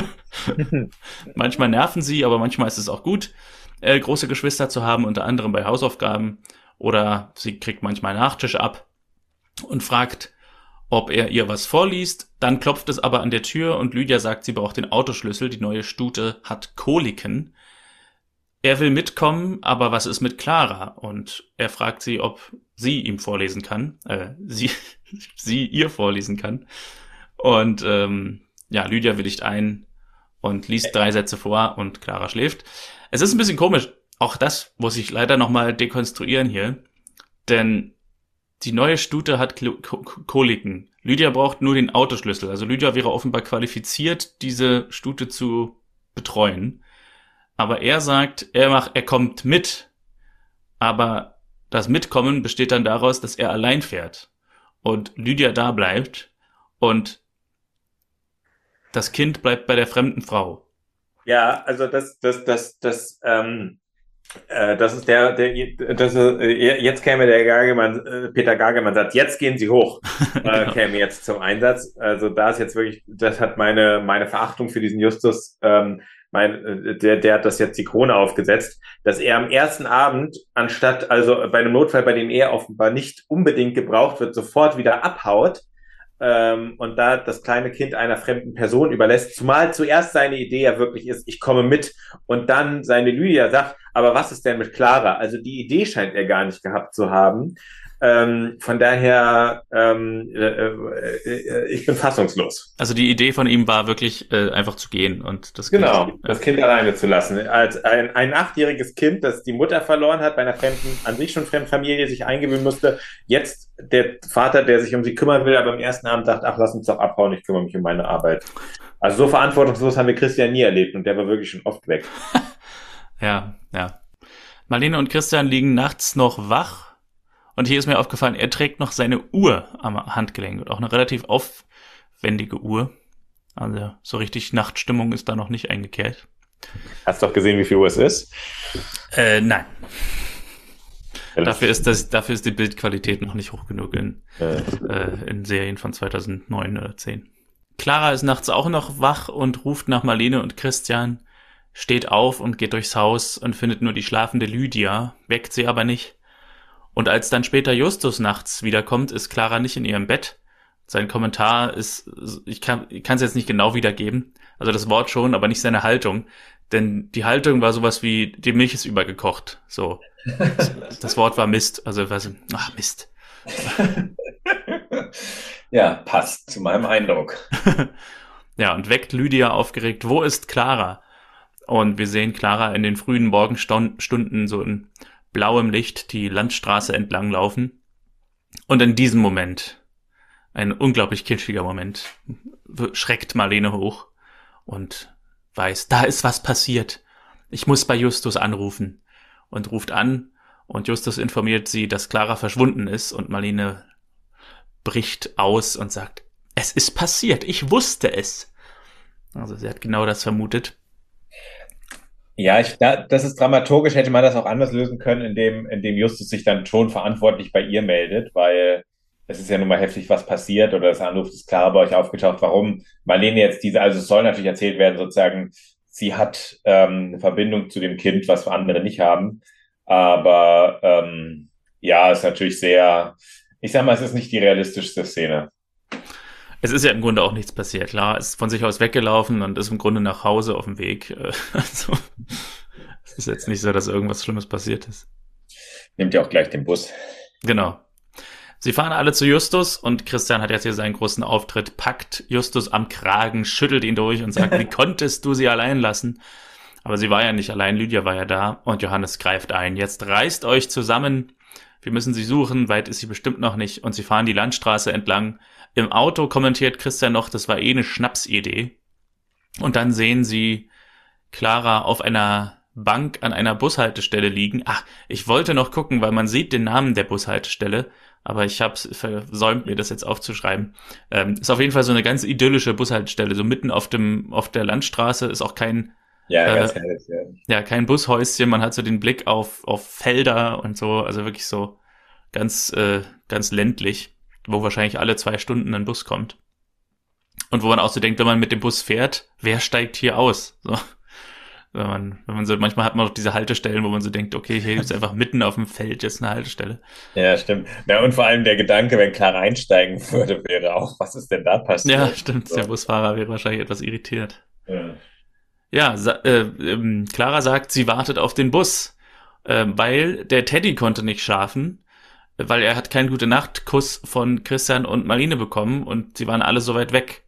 Manchmal nerven sie, aber manchmal ist es auch gut, äh, große Geschwister zu haben, unter anderem bei Hausaufgaben. Oder sie kriegt manchmal Nachtisch ab und fragt, ob er ihr was vorliest. Dann klopft es aber an der Tür und Lydia sagt, sie braucht den Autoschlüssel. Die neue Stute hat Koliken. Er will mitkommen, aber was ist mit Clara? Und er fragt sie, ob sie ihm vorlesen kann. Äh, sie, sie ihr vorlesen kann. Und ähm, ja, Lydia willigt ein und liest drei Sätze vor und Clara schläft. Es ist ein bisschen komisch. Auch das muss ich leider nochmal dekonstruieren hier. Denn die neue Stute hat Koliken. Lydia braucht nur den Autoschlüssel. Also Lydia wäre offenbar qualifiziert, diese Stute zu betreuen. Aber er sagt, er macht, er kommt mit. Aber das Mitkommen besteht dann daraus, dass er allein fährt. Und Lydia da bleibt. Und das Kind bleibt bei der fremden Frau. Ja, also das, das, das, das, ähm, äh, das ist der, der, das ist, äh, jetzt käme der Gagemann, äh, Peter Gagemann sagt, jetzt gehen Sie hoch, äh, genau. Käme jetzt zum Einsatz. Also da ist jetzt wirklich, das hat meine, meine Verachtung für diesen Justus, ähm, mein, der, der hat das jetzt die Krone aufgesetzt, dass er am ersten Abend, anstatt, also bei einem Notfall, bei dem er offenbar nicht unbedingt gebraucht wird, sofort wieder abhaut, Ähm, und da das kleine Kind einer fremden Person überlässt, zumal zuerst seine Idee ja wirklich ist, ich komme mit, und dann seine Lydia sagt, aber was ist denn mit Clara? Also die Idee scheint er gar nicht gehabt zu haben. Ähm, von daher, ähm, äh, äh, ich bin fassungslos. Also die Idee von ihm war wirklich äh, einfach zu gehen und das Kind, genau, das Kind alleine zu lassen. Als ein, ein achtjähriges Kind, das die Mutter verloren hat, bei einer fremden, an sich schon fremden Familie sich eingewöhnen musste, jetzt der Vater, der sich um sie kümmern will, aber am ersten Abend dachte, ach, lass uns doch abhauen, ich kümmere mich um meine Arbeit. Also so verantwortungslos haben wir Christian nie erlebt und der war wirklich schon oft weg. Ja, ja. Marlene und Christian liegen nachts noch wach. Und hier ist mir aufgefallen, er trägt noch seine Uhr am Handgelenk. Und auch eine relativ aufwendige Uhr. Also so richtig Nachtstimmung ist da noch nicht eingekehrt. Hast du doch gesehen, wie viel Uhr es ist? Äh, nein. Ja, dafür ist das, dafür ist die Bildqualität noch nicht hoch genug in, äh. Äh, in Serien von zweitausendneun oder zehn. Clara ist nachts auch noch wach und ruft nach Marlene und Christian, steht auf und geht durchs Haus und findet nur die schlafende Lydia, weckt sie aber nicht. Und als dann später Justus nachts wiederkommt, ist Clara nicht in ihrem Bett. Sein Kommentar ist, ich kann ich kann es jetzt nicht genau wiedergeben, also das Wort schon, aber nicht seine Haltung. Denn die Haltung war sowas wie, die Milch ist übergekocht. So. Das Wort war Mist. Also, was, ach, Mist. Ja, passt zu meinem Eindruck. Ja, und weckt Lydia aufgeregt, wo ist Clara? Und wir sehen Clara in den frühen Morgenstunden so in blauem Licht die Landstraße entlang laufen. Und in diesem Moment, ein unglaublich kitschiger Moment, schreckt Marlene hoch und weiß, da ist was passiert. Ich muss bei Justus anrufen. Und ruft an und Justus informiert sie, dass Clara verschwunden ist und Marlene bricht aus und sagt, es ist passiert, ich wusste es. Also sie hat genau das vermutet. Ja, ich, da, das ist dramaturgisch, hätte man das auch anders lösen können, indem, indem Justus sich dann schon verantwortlich bei ihr meldet, weil es ist ja nun mal heftig, was passiert, oder das Anruf ist klar bei euch aufgetaucht, warum Marlene jetzt diese, also es soll natürlich erzählt werden, sozusagen, sie hat ähm, eine Verbindung zu dem Kind, was andere nicht haben, aber ähm, ja, ist natürlich sehr, ich sag mal, es ist nicht die realistischste Szene. Es ist ja im Grunde auch nichts passiert. Klar, ist von sich aus weggelaufen und ist im Grunde nach Hause auf dem Weg. Also, es ist jetzt nicht so, dass irgendwas Schlimmes passiert ist. Nimmt ja auch gleich den Bus. Genau. Sie fahren alle zu Justus und Christian hat jetzt hier seinen großen Auftritt, packt Justus am Kragen, schüttelt ihn durch und sagt, wie konntest du sie allein lassen? Aber sie war ja nicht allein, Lydia war ja da und Johannes greift ein. Jetzt reißt euch zusammen, wir müssen sie suchen, weit ist sie bestimmt noch nicht. Und sie fahren die Landstraße entlang. Im Auto kommentiert Christian noch, das war eh eine Schnapsidee. Und dann sehen sie Clara auf einer Bank an einer Bushaltestelle liegen. Ach, ich wollte noch gucken, weil man sieht den Namen der Bushaltestelle, aber ich habe versäumt, mir das jetzt aufzuschreiben. Ähm, ist auf jeden Fall so eine ganz idyllische Bushaltestelle, so mitten auf dem auf der Landstraße, ist auch kein Ja, äh, ganz herrlich, ja. ja kein Bushäuschen. Man hat so den Blick auf auf Felder und so, also wirklich so ganz äh, ganz ländlich, wo wahrscheinlich alle zwei Stunden ein Bus kommt. Und wo man auch so denkt, wenn man mit dem Bus fährt, wer steigt hier aus? So. Wenn man, wenn man so, manchmal hat man auch diese Haltestellen, wo man so denkt, okay, hier ist einfach mitten auf dem Feld jetzt eine Haltestelle. Ja, stimmt. Ja, und vor allem der Gedanke, wenn Clara einsteigen würde, wäre auch, was ist denn da passiert? Ja, stimmt. So. Der Busfahrer wäre wahrscheinlich etwas irritiert. Ja, Ja, sa- äh, ähm, Clara sagt, sie wartet auf den Bus, äh, weil der Teddy konnte nicht schlafen, weil er hat keinen Gute-Nacht-Kuss von Christian und Marlene bekommen und sie waren alle so weit weg.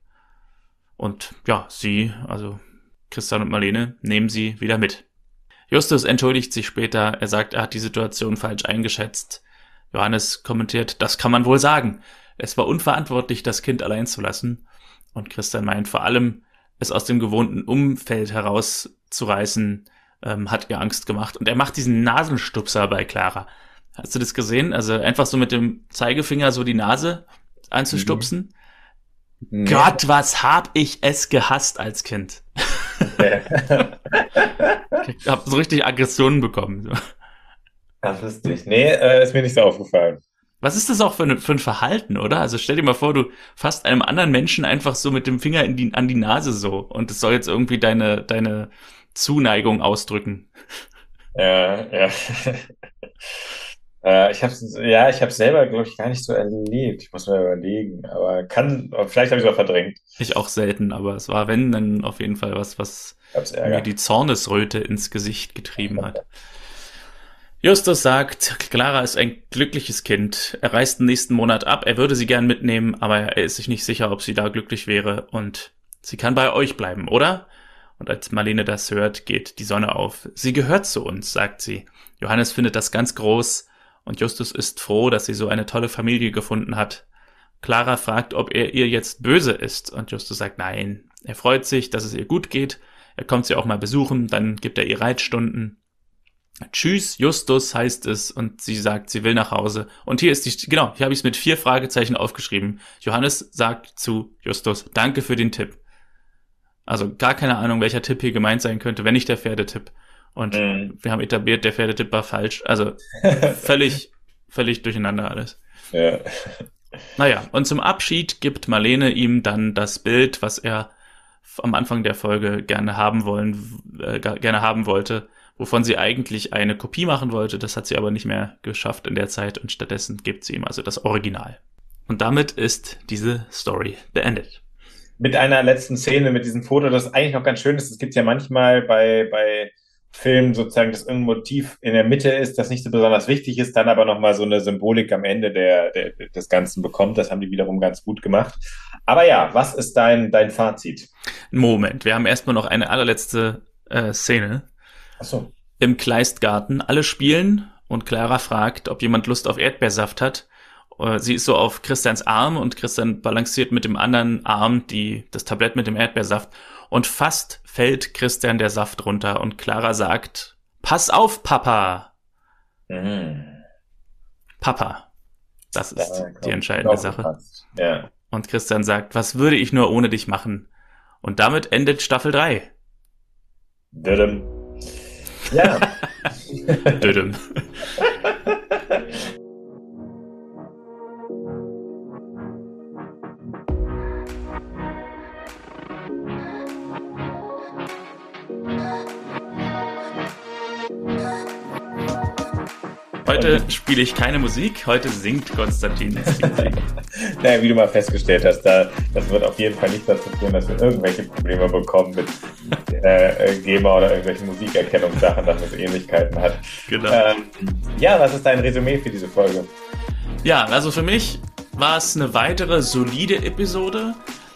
Und ja, sie, also Christian und Marlene, nehmen sie wieder mit. Justus entschuldigt sich später, er sagt, er hat die Situation falsch eingeschätzt. Johannes kommentiert, das kann man wohl sagen. Es war unverantwortlich, das Kind allein zu lassen. Und Christian meint vor allem, es aus dem gewohnten Umfeld herauszureißen, ähm, hat ihr Angst gemacht. Und er macht diesen Nasenstupser bei Clara. Hast du das gesehen? Also einfach so mit dem Zeigefinger so die Nase anzustupsen. Mhm. Gott, was hab ich es gehasst als Kind. Ja. Ich hab so richtig Aggressionen bekommen. So. Ach, lustig. Nee, äh, ist mir nicht so aufgefallen. Was ist das auch für, eine, für ein Verhalten, oder? Also stell dir mal vor, du fasst einem anderen Menschen einfach so mit dem Finger in die, an die Nase so und es soll jetzt irgendwie deine, deine Zuneigung ausdrücken. Ja, ja. Äh, ich hab's, ja, ich habe selber, glaube ich, gar nicht so erlebt. Ich muss mal überlegen, aber kann, vielleicht habe ich es auch verdrängt. Ich auch selten, aber es war, wenn, dann auf jeden Fall was, was Hab's mir Ärger. die Zornesröte ins Gesicht getrieben hat. Justus sagt, Clara ist ein glückliches Kind. Er reist nächsten Monat ab. Er würde sie gern mitnehmen, aber er ist sich nicht sicher, ob sie da glücklich wäre. Und sie kann bei euch bleiben, oder? Und als Marlene das hört, geht die Sonne auf. Sie gehört zu uns, sagt sie. Johannes findet das ganz groß und Justus ist froh, dass sie so eine tolle Familie gefunden hat. Clara fragt, ob er ihr jetzt böse ist und Justus sagt nein. Er freut sich, dass es ihr gut geht. Er kommt sie auch mal besuchen, dann gibt er ihr Reitstunden. Tschüss, Justus heißt es und sie sagt, sie will nach Hause. Und hier ist die, genau, hier habe ich es mit vier Fragezeichen aufgeschrieben. Johannes sagt zu Justus, danke für den Tipp. Also gar keine Ahnung, welcher Tipp hier gemeint sein könnte, wenn nicht der Pferdetipp. Und Mhm. wir haben etabliert, der Pferdetipp war falsch. Also völlig, völlig durcheinander alles. Ja. Naja, und zum Abschied gibt Marlene ihm dann das Bild, was er am Anfang der Folge gerne haben wollen, äh, gerne haben wollte, wovon sie eigentlich eine Kopie machen wollte. Das hat sie aber nicht mehr geschafft in der Zeit und stattdessen gibt sie ihm also das Original. Und damit ist diese Story beendet. Mit einer letzten Szene, mit diesem Foto, das eigentlich noch ganz schön ist. Es gibt ja manchmal bei, bei Filmen sozusagen, dass irgendein Motiv in der Mitte ist, das nicht so besonders wichtig ist, dann aber nochmal so eine Symbolik am Ende der, der, des Ganzen bekommt. Das haben die wiederum ganz gut gemacht. Aber ja, was ist dein, dein Fazit? Moment, wir haben erstmal noch eine allerletzte äh, Szene. Ach so. Im Kleistgarten. Alle spielen und Clara fragt, ob jemand Lust auf Erdbeersaft hat. Äh, Sie ist so auf Christians Arm und Christian balanciert mit dem anderen Arm die, das Tablett mit dem Erdbeersaft. Und fast fällt Christian der Saft runter und Clara sagt, pass auf, Papa. Mhm. Papa. Das ist Da die kommt entscheidende noch Sache. was. Ja. Und Christian sagt, was würde ich nur ohne dich machen? Und damit endet Staffel drei. Dödem. Ja. Dödem. Heute spiele ich keine Musik, heute singt Konstantin. Naja, wie du mal festgestellt hast, da, das wird auf jeden Fall nicht dazu führen, dass wir irgendwelche Probleme bekommen mit äh, GEMA oder irgendwelchen Musikerkennungssachen, dass es Ähnlichkeiten hat. Genau. Ähm, ja, was ist dein Resümee für diese Folge? Ja, also für mich war es eine weitere solide Episode.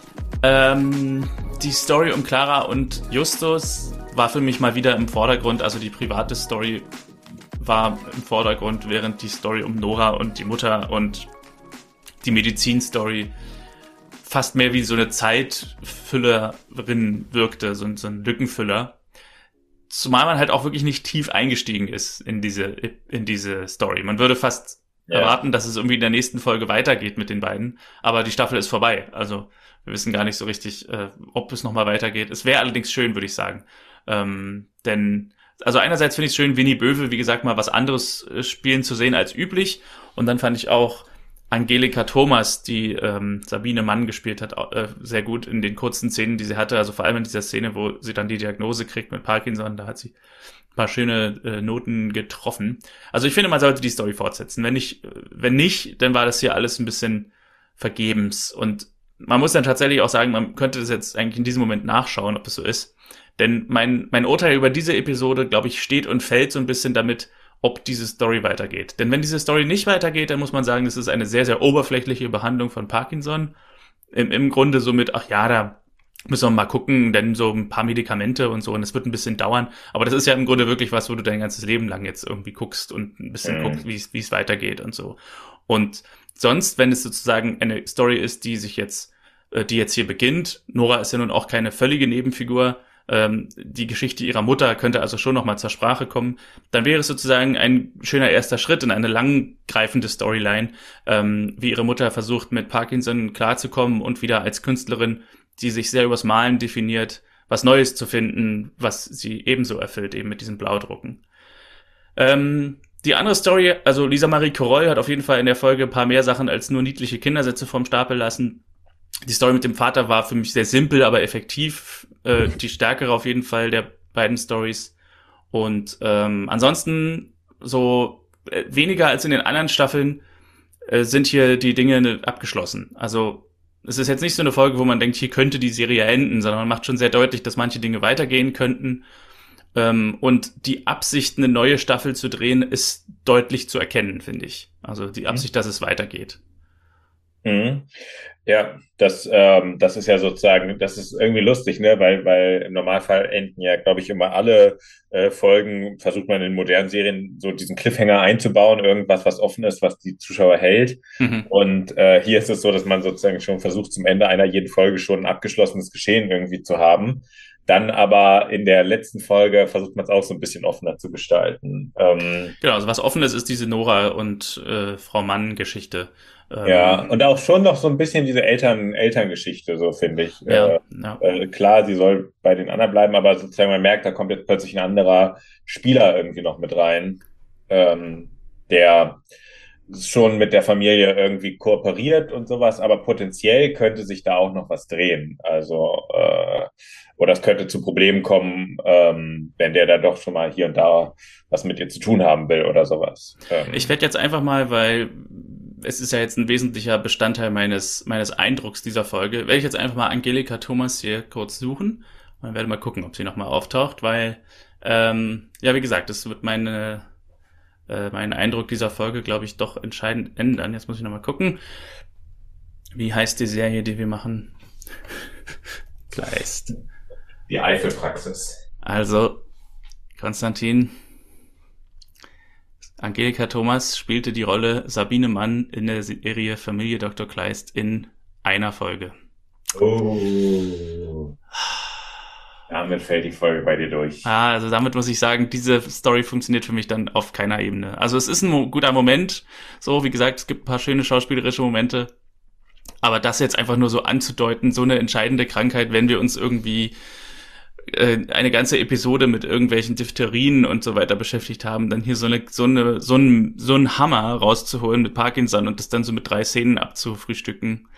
Ähm, die Story um Clara und Justus war für mich mal wieder im Vordergrund, also die private Story war im Vordergrund, während die Story um Nora und die Mutter und die Medizin-Story fast mehr wie so eine Zeitfüllerin wirkte, so ein, so ein Lückenfüller. Zumal man halt auch wirklich nicht tief eingestiegen ist in diese, in diese Story. Man würde fast ja. erwarten, dass es irgendwie in der nächsten Folge weitergeht mit den beiden, aber die Staffel ist vorbei. Also wir wissen gar nicht so richtig, äh, ob es nochmal weitergeht. Es wäre allerdings schön, würde ich sagen. Ähm, denn Also einerseits finde ich es schön, Winnie Böwe, wie gesagt, mal was anderes äh, spielen zu sehen als üblich. Und dann fand ich auch Angelika Thomas, die ähm, Sabine Mann gespielt hat, äh, sehr gut in den kurzen Szenen, die sie hatte. Also vor allem in dieser Szene, wo sie dann die Diagnose kriegt mit Parkinson, da hat sie ein paar schöne äh, Noten getroffen. Also ich finde, man sollte die Story fortsetzen. Wenn nicht, wenn nicht, dann war das hier alles ein bisschen vergebens. Und man muss dann tatsächlich auch sagen, man könnte das jetzt eigentlich in diesem Moment nachschauen, ob es so ist. Denn mein, mein Urteil über diese Episode, glaube ich, steht und fällt so ein bisschen damit, ob diese Story weitergeht. Denn wenn diese Story nicht weitergeht, dann muss man sagen, das ist eine sehr, sehr oberflächliche Behandlung von Parkinson. Im, im Grunde so mit, ach ja, da müssen wir mal gucken, denn so ein paar Medikamente und so, und es wird ein bisschen dauern. Aber das ist ja im Grunde wirklich was, wo du dein ganzes Leben lang jetzt irgendwie guckst und ein bisschen mhm. guckst, wie es, wie es weitergeht und so. Und sonst, wenn es sozusagen eine Story ist, die sich jetzt, die jetzt hier beginnt, Nora ist ja nun auch keine völlige Nebenfigur, ähm, die Geschichte ihrer Mutter könnte also schon nochmal zur Sprache kommen, dann wäre es sozusagen ein schöner erster Schritt in eine langgreifende Storyline, ähm, wie ihre Mutter versucht, mit Parkinson klarzukommen und wieder als Künstlerin, die sich sehr übers Malen definiert, was Neues zu finden, was sie ebenso erfüllt, eben mit diesen Blaudrucken. Ähm, die andere Story, also Lisa Marie Coroll hat auf jeden Fall in der Folge ein paar mehr Sachen als nur niedliche Kindersätze vom Stapel lassen. Die Story mit dem Vater war für mich sehr simpel, aber effektiv. Äh, die stärkere auf jeden Fall der beiden Stories. Und ähm, ansonsten so äh, weniger als in den anderen Staffeln äh, sind hier die Dinge abgeschlossen. Also es ist jetzt nicht so eine Folge, wo man denkt, hier könnte die Serie enden, sondern man macht schon sehr deutlich, dass manche Dinge weitergehen könnten. Ähm, und die Absicht, eine neue Staffel zu drehen, ist deutlich zu erkennen, finde ich. Also die Absicht, dass es weitergeht. Mhm. Ja, das, ähm, das ist ja sozusagen, das ist irgendwie lustig, ne, weil, weil im Normalfall enden ja, glaube ich, immer alle äh, Folgen, versucht man in modernen Serien so diesen Cliffhanger einzubauen, irgendwas, was offen ist, was die Zuschauer hält. Mhm. Und äh, hier ist es so, dass man sozusagen schon versucht, zum Ende einer jeden Folge schon ein abgeschlossenes Geschehen irgendwie zu haben. Dann aber in der letzten Folge versucht man es auch so ein bisschen offener zu gestalten. Ähm, genau, also was offen ist, ist diese Nora und äh, Frau Mann-Geschichte. Ähm, ja, und auch schon noch so ein bisschen diese Eltern, Elterngeschichte, so finde ich. Ja, äh, ja. Äh, klar, sie soll bei den anderen bleiben, aber sozusagen man merkt, da kommt jetzt plötzlich ein anderer Spieler irgendwie noch mit rein, ähm, der schon mit der Familie irgendwie kooperiert und sowas, aber potenziell könnte sich da auch noch was drehen. Also, äh, oder es könnte zu Problemen kommen, ähm, wenn der da doch schon mal hier und da was mit ihr zu tun haben will oder sowas. Ähm. Ich werde jetzt einfach mal, weil es ist ja jetzt ein wesentlicher Bestandteil meines meines Eindrucks dieser Folge, werde ich jetzt einfach mal Angelika Thomas hier kurz suchen und werde mal gucken, ob sie nochmal auftaucht, weil, ähm, ja, wie gesagt, das wird meine äh, meinen Eindruck dieser Folge, glaube ich, doch entscheidend ändern. Jetzt muss ich nochmal gucken. Wie heißt die Serie, die wir machen? Kleist. Die Eifelpraxis. Also, Konstantin, Angelika Thomas spielte die Rolle Sabine Mann in der Serie Familie Doktor Kleist in einer Folge. Oh. Damit fällt die Folge bei dir durch. Ah, also damit muss ich sagen, diese Story funktioniert für mich dann auf keiner Ebene. Also es ist ein mo- guter Moment. So, wie gesagt, es gibt ein paar schöne schauspielerische Momente. Aber das jetzt einfach nur so anzudeuten, so eine entscheidende Krankheit, wenn wir uns irgendwie äh, eine ganze Episode mit irgendwelchen Diphtherien und so weiter beschäftigt haben, dann hier so eine so eine so ein so ein Hammer rauszuholen mit Parkinson und das dann so mit drei Szenen abzufrühstücken.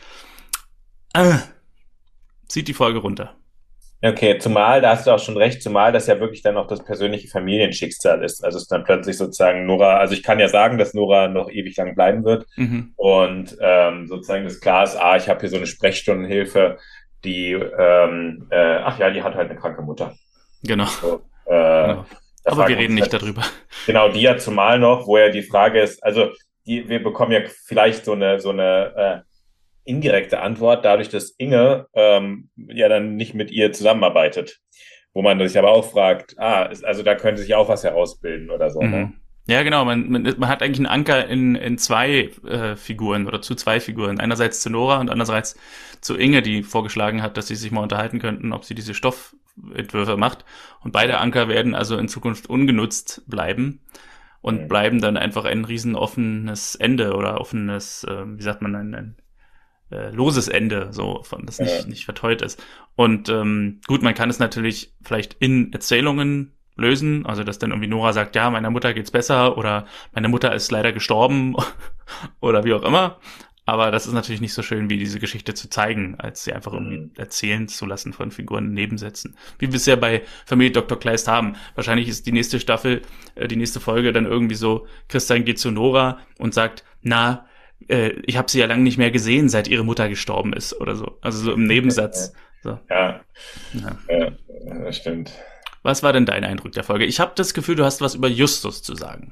Äh, zieht die Folge runter. Okay, zumal, da hast du auch schon recht, zumal das ja wirklich dann auch das persönliche Familienschicksal ist. Also es ist dann plötzlich sozusagen Nora, also ich kann ja sagen, dass Nora noch ewig lang bleiben wird. Mhm. Und ähm, sozusagen das klar ist, ah, ich habe hier so eine Sprechstundenhilfe, die, ähm, äh, ach ja, die hat halt eine kranke Mutter. Genau. So, äh, genau. Aber wir reden nicht halt, darüber. Genau, die ja zumal noch, wo ja die Frage ist, also die, wir bekommen ja vielleicht so eine, so eine äh, indirekte Antwort, dadurch, dass Inge ähm, ja dann nicht mit ihr zusammenarbeitet. Wo man sich aber auch fragt, ah, ist, also da könnte sich auch was herausbilden oder so. Mhm. Ne? Ja, genau, man, man, man hat eigentlich einen Anker in, in zwei äh, Figuren oder zu zwei Figuren. Einerseits zu Nora und andererseits zu Inge, die vorgeschlagen hat, dass sie sich mal unterhalten könnten, ob sie diese Stoffentwürfe macht. Und beide Anker werden also in Zukunft ungenutzt bleiben und mhm. bleiben dann einfach ein riesen offenes Ende oder offenes, äh, wie sagt man, ein, ein äh, loses Ende, so, von das nicht, ja. nicht verteut ist. Und ähm, gut, man kann es natürlich vielleicht in Erzählungen lösen, also dass dann irgendwie Nora sagt, ja, meiner Mutter geht's besser oder meine Mutter ist leider gestorben oder wie auch immer. Aber das ist natürlich nicht so schön, wie diese Geschichte zu zeigen, als sie einfach irgendwie mhm. erzählen zu lassen von Figuren in Nebensätzen. Wie wir es ja bei Familie Doktor Kleist haben. Wahrscheinlich ist die nächste Staffel, äh, die nächste Folge dann irgendwie so, Christian geht zu Nora und sagt, na, äh, ich habe sie ja lange nicht mehr gesehen, seit ihre Mutter gestorben ist oder so. Also so im Nebensatz. So. Ja. Ja. ja, das stimmt. Was war denn dein Eindruck der Folge? Ich habe das Gefühl, du hast was über Justus zu sagen.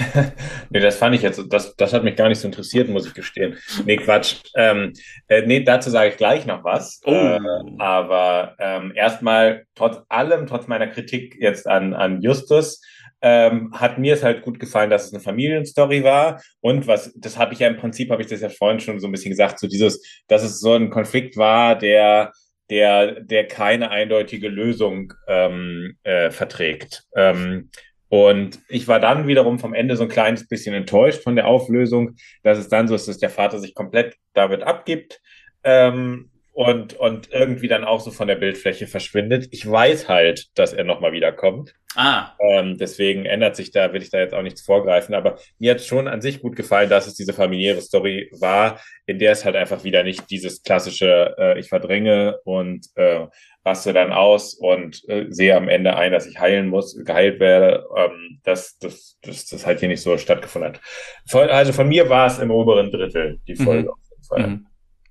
Nee, das fand ich jetzt, das, das hat mich gar nicht so interessiert, muss ich gestehen. Nee, Quatsch. Ähm, äh, nee, dazu sage ich gleich noch was. Oh. Äh, aber ähm, erstmal, trotz allem, trotz meiner Kritik jetzt an, an Justus, ähm, hat mir es halt gut gefallen, dass es eine Familienstory war. Und was, das habe ich ja im Prinzip, habe ich das ja vorhin schon so ein bisschen gesagt, so dieses, dass es so ein Konflikt war, der der der keine eindeutige Lösung ähm, äh, verträgt. Ähm, und ich war dann wiederum vom Ende so ein kleines bisschen enttäuscht von der Auflösung, dass es dann so ist, dass der Vater sich komplett damit abgibt ähm, und und irgendwie dann auch so von der Bildfläche verschwindet. Ich weiß halt, dass er nochmal wiederkommt. Ah. Ähm, deswegen ändert sich da, will ich da jetzt auch nichts vorgreifen, aber mir hat schon an sich gut gefallen, dass es diese familiäre Story war, in der es halt einfach wieder nicht dieses klassische, äh, ich verdränge und äh, raste dann aus und äh, sehe am Ende ein, dass ich heilen muss, geheilt werde, ähm, dass das, das, das halt hier nicht so stattgefunden hat. Von, also von mir war es im oberen Drittel, die Folge mhm. auf jeden Fall. Mhm.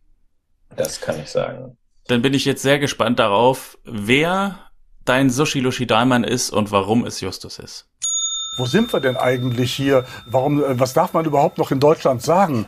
Das kann ich sagen. Dann bin ich jetzt sehr gespannt darauf, wer dein Sushi-Lushi-Daimon ist und warum es Justus ist. Wo sind wir denn eigentlich hier? Warum, was darf man überhaupt noch in Deutschland sagen?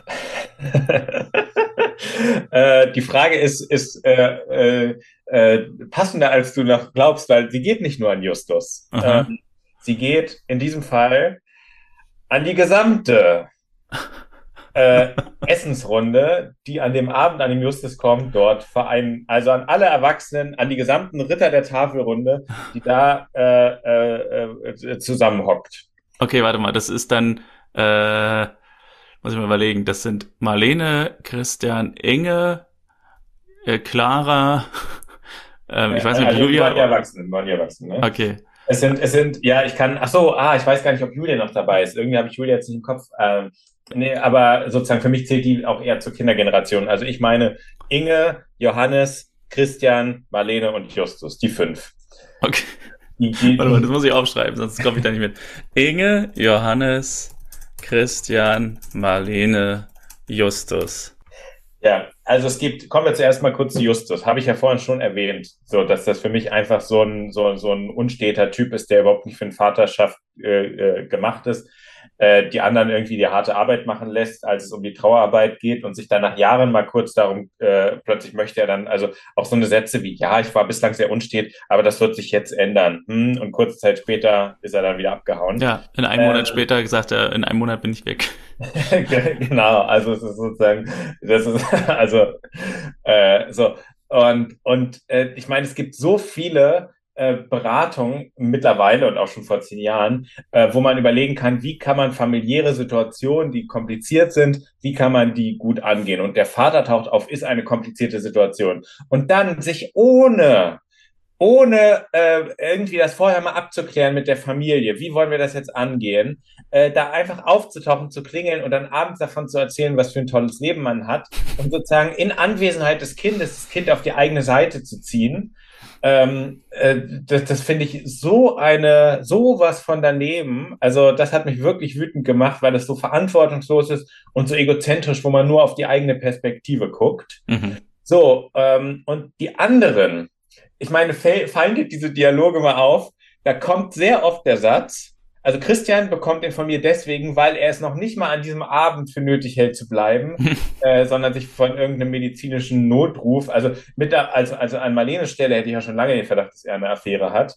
äh, die Frage ist, ist äh, äh, äh, passender, als du noch glaubst, weil sie geht nicht nur an Justus. Ähm, sie geht in diesem Fall an die gesamte äh, Essensrunde, die an dem Abend, an dem Justus kommt, dort vereinen, also an alle Erwachsenen, an die gesamten Ritter der Tafelrunde, die da äh, äh, äh, zusammenhockt. Okay, warte mal, das ist dann, äh, muss ich mal überlegen, das sind Marlene, Christian, Inge, äh, Clara, äh, ich weiß nicht, also Julia. Waren die Erwachsenen, waren die Erwachsenen, ne? Okay. Es sind, es sind, ja, ich kann, ach so, ah, ich weiß gar nicht, ob Julia noch dabei ist. Irgendwie habe ich Julia jetzt nicht im Kopf. Ähm, nee, aber sozusagen für mich zählt die auch eher zur Kindergeneration. Also ich meine Inge, Johannes, Christian, Marlene und Justus, die fünf. Okay. Die, die, Warte mal, das muss ich aufschreiben, sonst komme ich da nicht mit. Inge, Johannes, Christian, Marlene, Justus. Ja, also es gibt, kommen wir zuerst mal kurz zu Justus. Habe ich ja vorhin schon erwähnt, so dass das für mich einfach so ein so so ein unsteter Typ ist, der überhaupt nicht für eine Vaterschaft äh, äh, gemacht ist. Äh, die anderen irgendwie die harte Arbeit machen lässt, als es um die Trauerarbeit geht und sich dann nach Jahren mal kurz darum, äh, plötzlich möchte er dann, also auch so eine Sätze wie, ja, ich war bislang sehr unstet, aber das wird sich jetzt ändern. Hm, und kurze Zeit später ist er dann wieder abgehauen. Ja, in einem äh, Monat später gesagt er, in einem Monat bin ich weg. Genau, also es ist sozusagen, das ist, also, äh, so. Und, und äh, ich meine, es gibt so viele äh, Beratungen mittlerweile und auch schon vor zehn Jahren, äh, wo man überlegen kann, wie kann man familiäre Situationen, die kompliziert sind, wie kann man die gut angehen? Und der Vater taucht auf, ist eine komplizierte Situation. Und dann sich ohne ohne äh, irgendwie das vorher mal abzuklären mit der Familie, wie wollen wir das jetzt angehen, äh, da einfach aufzutauchen, zu klingeln und dann abends davon zu erzählen, was für ein tolles Leben man hat und sozusagen in Anwesenheit des Kindes das Kind auf die eigene Seite zu ziehen. Ähm, äh, das das finde ich so eine, sowas von daneben. Also das hat mich wirklich wütend gemacht, weil das so verantwortungslos ist und so egozentrisch, wo man nur auf die eigene Perspektive guckt. Mhm. So, ähm, und die anderen, ich meine, fallen dir diese Dialoge mal auf, da kommt sehr oft der Satz, also Christian bekommt den von mir deswegen, weil er es noch nicht mal an diesem Abend für nötig hält zu bleiben, äh, sondern sich von irgendeinem medizinischen Notruf, also mit der, also, also an Marlenes Stelle hätte ich ja schon lange den Verdacht, dass er eine Affäre hat.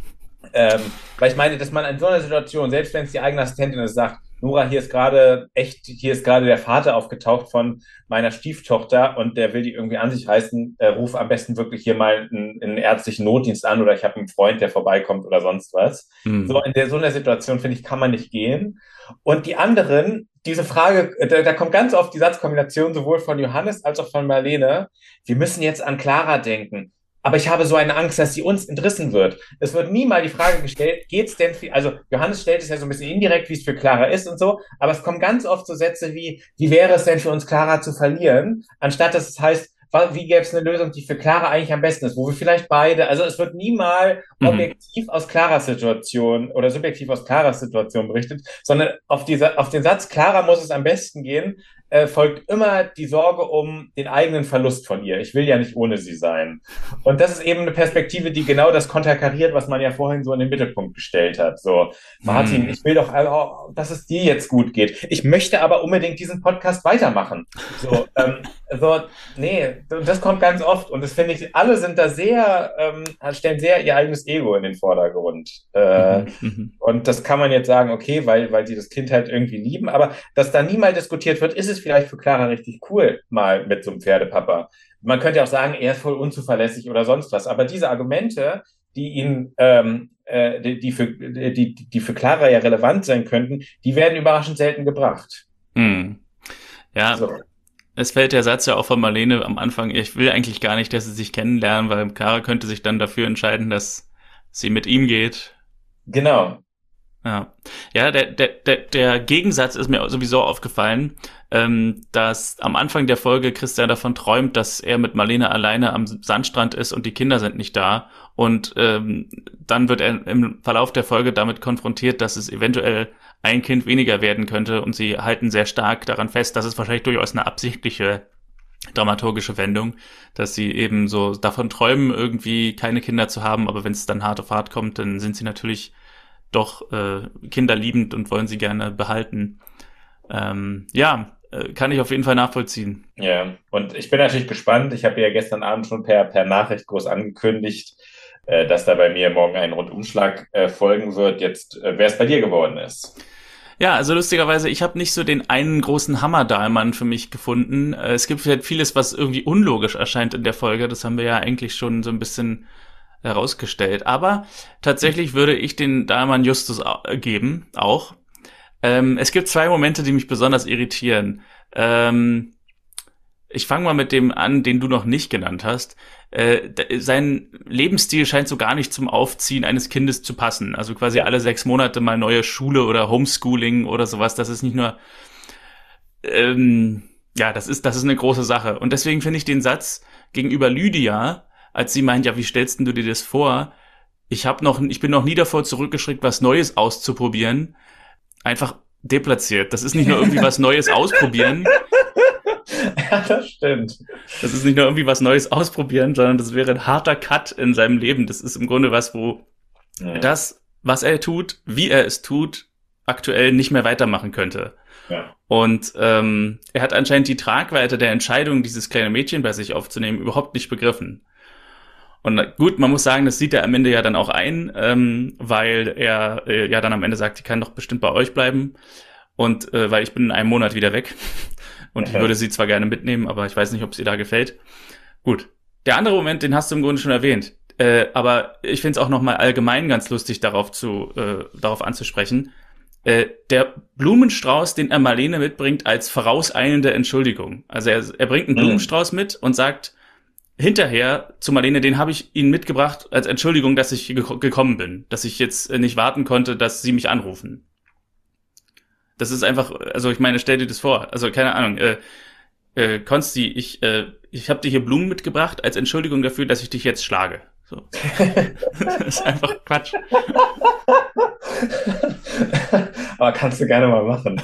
Ähm, weil ich meine, dass man in so einer Situation, selbst wenn es die eigene Assistentin ist, sagt, Nora, hier ist gerade echt, hier ist gerade der Vater aufgetaucht von meiner Stieftochter und der will die irgendwie an sich reißen, äh, ruf am besten wirklich hier mal einen, einen ärztlichen Notdienst an oder ich habe einen Freund, der vorbeikommt oder sonst was. Mhm. So in der, so einer Situation, finde ich, kann man nicht gehen. Und die anderen, diese Frage, da, da kommt ganz oft die Satzkombination sowohl von Johannes als auch von Marlene, wir müssen jetzt an Clara denken. Aber ich habe so eine Angst, dass sie uns entrissen wird. Es wird nie mal die Frage gestellt, geht's denn für, also Johannes stellt es ja so ein bisschen indirekt, wie es für Clara ist und so, aber es kommen ganz oft so Sätze wie, wie wäre es denn für uns, Clara zu verlieren, anstatt dass es heißt, wie gäbe es eine Lösung, die für Clara eigentlich am besten ist, wo wir vielleicht beide, also es wird nie mal objektiv mhm. aus Claras Situation oder subjektiv aus Claras Situation berichtet, sondern auf diese, auf den Satz, Clara muss es am besten gehen, äh, folgt immer die Sorge um den eigenen Verlust von ihr. Ich will ja nicht ohne sie sein. Und das ist eben eine Perspektive, die genau das konterkariert, was man ja vorhin so in den Mittelpunkt gestellt hat. So, Martin, hm. ich will doch, also, dass es dir jetzt gut geht. Ich möchte aber unbedingt diesen Podcast weitermachen. So, ähm, so, nee, das kommt ganz oft. Und das finde ich, alle sind da sehr, ähm, stellen sehr ihr eigenes Ego in den Vordergrund. Äh, mhm. Und das kann man jetzt sagen, okay, weil, weil sie das Kind halt irgendwie lieben. Aber dass da nie mal diskutiert wird, ist es vielleicht für Clara richtig cool, mal mit so einem Pferdepapa. Man könnte auch sagen, er ist voll unzuverlässig oder sonst was. Aber diese Argumente, die ihn, ähm, äh, die, die, für, die, die für Clara ja relevant sein könnten, die werden überraschend selten gebracht. Hm. Ja, so. Es fällt der Satz ja auch von Marlene am Anfang, ich will eigentlich gar nicht, dass sie sich kennenlernen, weil Clara könnte sich dann dafür entscheiden, dass sie mit ihm geht. Genau. Ja, ja, der, der, der, der Gegensatz ist mir sowieso aufgefallen, ähm, dass am Anfang der Folge Christian davon träumt, dass er mit Marlene alleine am Sandstrand ist und die Kinder sind nicht da. Und ähm, dann wird er im Verlauf der Folge damit konfrontiert, dass es eventuell ein Kind weniger werden könnte. Und sie halten sehr stark daran fest, dass es wahrscheinlich durchaus eine absichtliche dramaturgische Wendung, dass sie eben so davon träumen, irgendwie keine Kinder zu haben. Aber wenn es dann hart auf hart kommt, dann sind sie natürlich doch äh, kinderliebend und wollen sie gerne behalten. Ähm, ja, äh, kann ich auf jeden Fall nachvollziehen. Ja, und ich bin natürlich gespannt. Ich habe ja gestern Abend schon per, per Nachricht groß angekündigt, äh, dass da bei mir morgen ein Rundumschlag äh, folgen wird. Jetzt, äh, wer es bei dir geworden ist. Ja, also lustigerweise, ich habe nicht so den einen großen Hammer-Dahlmann für mich gefunden. Äh, es gibt halt vieles, was irgendwie unlogisch erscheint in der Folge. Das haben wir ja eigentlich schon so ein bisschen herausgestellt. Aber tatsächlich würde ich den Dahlmann Justus geben, auch. Ähm, es gibt zwei Momente, die mich besonders irritieren. Ähm, ich fange mal mit dem an, den du noch nicht genannt hast. Äh, sein Lebensstil scheint so gar nicht zum Aufziehen eines Kindes zu passen. Also quasi alle sechs Monate mal neue Schule oder Homeschooling oder sowas. Das ist nicht nur ähm, ja, das ist, das ist eine große Sache. Und deswegen finde ich den Satz gegenüber Lydia, als sie meint, ja, wie stellst denn du dir das vor? Ich hab noch, ich bin noch nie davor zurückgeschreckt, was Neues auszuprobieren. Einfach deplatziert. Das ist nicht nur irgendwie was Neues ausprobieren. Ja, das stimmt. Das ist nicht nur irgendwie was Neues ausprobieren, sondern das wäre ein harter Cut in seinem Leben. Das ist im Grunde was, wo ja. das, was er tut, wie er es tut, aktuell nicht mehr weitermachen könnte. Ja. Und ähm, er hat anscheinend die Tragweite der Entscheidung, dieses kleine Mädchen bei sich aufzunehmen, überhaupt nicht begriffen. Und gut, man muss sagen, das sieht er am Ende ja dann auch ein, ähm, weil er äh, ja dann am Ende sagt, die kann doch bestimmt bei euch bleiben. Und äh, weil ich bin in einem Monat wieder weg. Und ich würde sie zwar gerne mitnehmen, aber ich weiß nicht, ob es ihr da gefällt. Gut. Der andere Moment, den hast du im Grunde schon erwähnt. Äh, aber ich finde es auch nochmal allgemein ganz lustig, darauf zu äh, darauf anzusprechen. Äh, der Blumenstrauß, den er Marlene mitbringt, als vorauseilende Entschuldigung. Also er, er bringt einen Blumenstrauß mit und sagt, hinterher zu Marlene, den habe ich Ihnen mitgebracht als Entschuldigung, dass ich gek- gekommen bin, dass ich jetzt nicht warten konnte, dass Sie mich anrufen. Das ist einfach, also ich meine, stell dir das vor, also keine Ahnung, äh, äh, Konsti, ich, äh, ich habe dir hier Blumen mitgebracht als Entschuldigung dafür, dass ich dich jetzt schlage. So. Das ist einfach Quatsch. Aber kannst du gerne mal machen.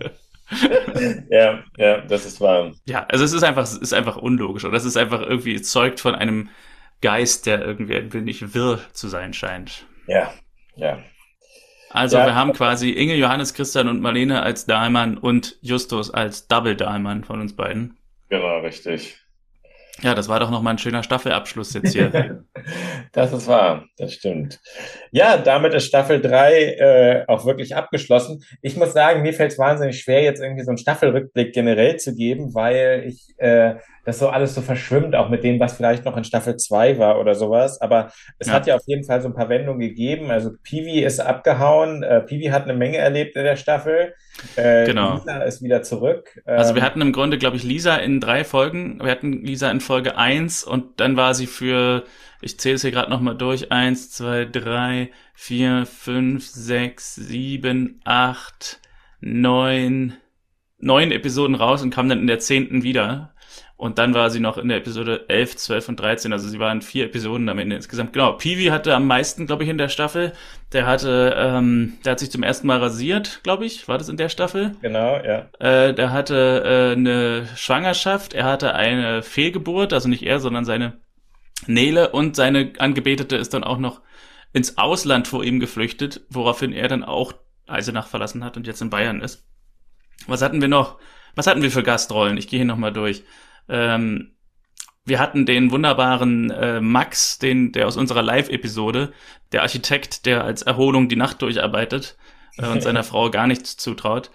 ja, ja, das ist wahr. Ja, also es ist einfach, es ist einfach unlogisch oder es ist einfach irgendwie es zeugt von einem Geist, der irgendwie ein wenig wirr zu sein scheint. Ja, ja. Also ja. wir haben quasi Inge, Johannes, Christian und Marlene als Dahlmann und Justus als Double Dahlmann von uns beiden. Genau, richtig. Ja, das war doch nochmal ein schöner Staffelabschluss jetzt hier. Das ist wahr, das stimmt. Ja, damit ist Staffel drei äh, auch wirklich abgeschlossen. Ich muss sagen, mir fällt es wahnsinnig schwer, jetzt irgendwie so einen Staffelrückblick generell zu geben, weil ich äh, das so alles so verschwimmt, auch mit dem, was vielleicht noch in Staffel zwei war oder sowas. Aber es Ja. hat ja auf jeden Fall so ein paar Wendungen gegeben. Also Peewee ist abgehauen. Äh, Peewee hat eine Menge erlebt in der Staffel. Äh, Genau. Lisa ist wieder zurück. Also wir Ähm, hatten im Grunde, glaube ich, Lisa in drei Folgen. Wir hatten Lisa in Folge eins und dann war sie für, ich zähle es hier gerade nochmal durch, eins, zwei, drei, vier, fünf, sechs, sieben, acht, neun, neun Episoden raus und kam dann in der zehnten wieder. Und dann war sie noch in der Episode elf, zwölf und dreizehn. Also sie waren vier Episoden am Ende insgesamt. Genau, Peewee hatte am meisten, glaube ich, in der Staffel. Der hatte, ähm, der hat sich zum ersten Mal rasiert, glaube ich. War das in der Staffel? genau, ja. Äh, der hatte äh, eine Schwangerschaft. Er hatte eine Fehlgeburt, also nicht er, sondern seine Nele. Und seine Angebetete ist dann auch noch ins Ausland vor ihm geflüchtet, woraufhin er dann auch Eisenach verlassen hat und jetzt in Bayern ist. Was hatten wir noch? Was hatten wir für Gastrollen? Ich gehe hier nochmal durch. Ähm, wir hatten den wunderbaren äh, Max, den der aus unserer Live-Episode, der Architekt, der als Erholung die Nacht durcharbeitet äh, und seiner Frau gar nichts zutraut.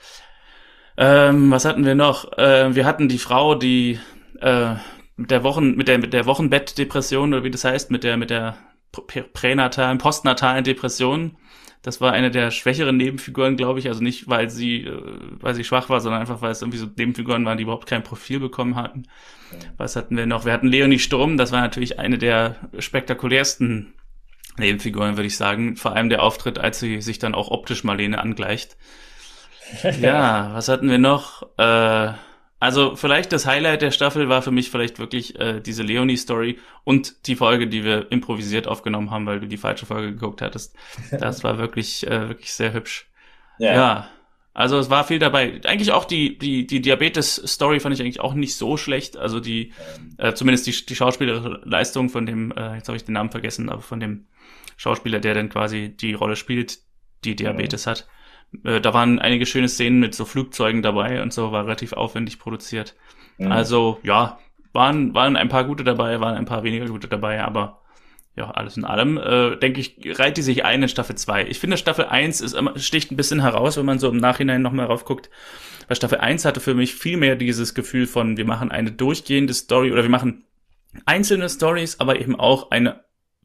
Ähm, was hatten wir noch? Äh, wir hatten die Frau, die äh, mit der Wochen mit der mit der Wochenbettdepression oder wie das heißt, mit der mit der prä- pränatalen, postnatalen Depression. Das war eine der schwächeren Nebenfiguren, glaube ich. Also nicht, weil sie, äh, weil sie schwach war, sondern einfach, weil es irgendwie so Nebenfiguren waren, die überhaupt kein Profil bekommen hatten. Was hatten wir noch? Wir hatten Leonie Sturm. Das war natürlich eine der spektakulärsten Nebenfiguren, würde ich sagen. Vor allem der Auftritt, als sie sich dann auch optisch Marlene angleicht. Ja, was hatten wir noch? Äh, also vielleicht das Highlight der Staffel war für mich vielleicht wirklich äh, diese Leonie-Story und die Folge, die wir improvisiert aufgenommen haben, weil du die falsche Folge geguckt hattest. Das war wirklich äh, wirklich sehr hübsch. Ja. Ja, also es war viel dabei. Eigentlich auch die die die Diabetes-Story fand ich eigentlich auch nicht so schlecht. Also die äh, zumindest die die schauspielerische Leistung von dem, äh, jetzt habe ich den Namen vergessen, aber von dem Schauspieler, der dann quasi die Rolle spielt, die Diabetes hat. Äh, da waren einige schöne Szenen mit so Flugzeugen dabei und so, war relativ aufwendig produziert. Mhm. Also ja, waren waren ein paar gute dabei, waren ein paar weniger gute dabei, aber ja, alles in allem, äh, denke ich, reiht die sich ein in Staffel zwei. Ich finde, Staffel eins ist immer, sticht ein bisschen heraus, wenn man so im Nachhinein nochmal raufguckt. Weil Staffel eins hatte für mich viel mehr dieses Gefühl von, wir machen eine durchgehende Story oder wir machen einzelne Stories, aber eben auch eine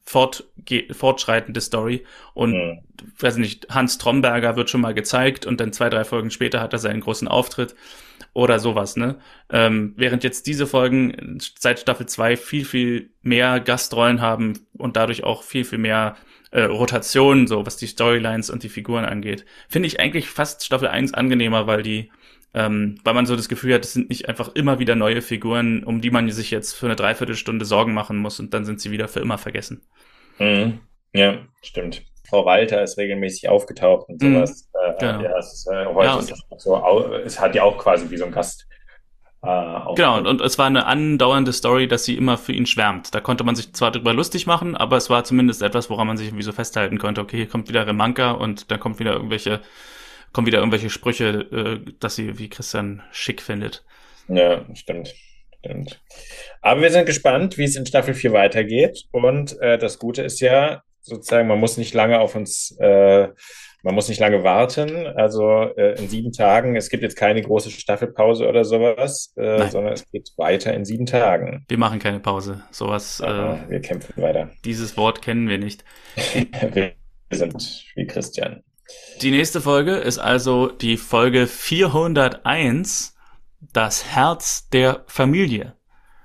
fortge- fortschreitende Story. Und, Mhm. weiß nicht, Hans Tromberger wird schon mal gezeigt und dann zwei, drei Folgen später hat er seinen großen Auftritt. Oder sowas, ne? Ähm, während jetzt diese Folgen seit Staffel zwei viel, viel mehr Gastrollen haben und dadurch auch viel, viel mehr äh, Rotationen, so was die Storylines und die Figuren angeht, finde ich eigentlich fast Staffel eins angenehmer, weil die, ähm, weil man so das Gefühl hat, es sind nicht einfach immer wieder neue Figuren, um die man sich jetzt für eine Dreiviertelstunde Sorgen machen muss und dann sind sie wieder für immer vergessen. Mhm. Ja, stimmt. Frau Walter ist regelmäßig aufgetaucht und Mhm. sowas. Äh, Genau. Ja, es ist, äh, heute Ja, ist das auch so, au- es hat ja auch quasi wie so ein Gast. Äh, Auftritt. Genau, und, und es war eine andauernde Story, dass sie immer für ihn schwärmt. Da konnte man sich zwar drüber lustig machen, aber es war zumindest etwas, woran man sich irgendwie so festhalten konnte. Okay, hier kommt wieder Remanka und dann kommt wieder irgendwelche, kommen wieder irgendwelche Sprüche, äh, dass sie, wie Christian, schick findet. Ja, stimmt. Stimmt. Aber wir sind gespannt, wie es in Staffel vier weitergeht. Und äh, das Gute ist ja, sozusagen, man muss nicht lange auf uns, äh, man muss nicht lange warten. Also äh, in sieben Tagen, es gibt jetzt keine große Staffelpause oder sowas, äh, Nein. sondern es geht weiter in sieben Tagen. Wir machen keine Pause. Sowas, Aha, äh, wir kämpfen weiter. dieses Wort kennen wir nicht. Wir sind wie Christian. Die nächste Folge ist also die Folge vierhunderteins, das Herz der Familie.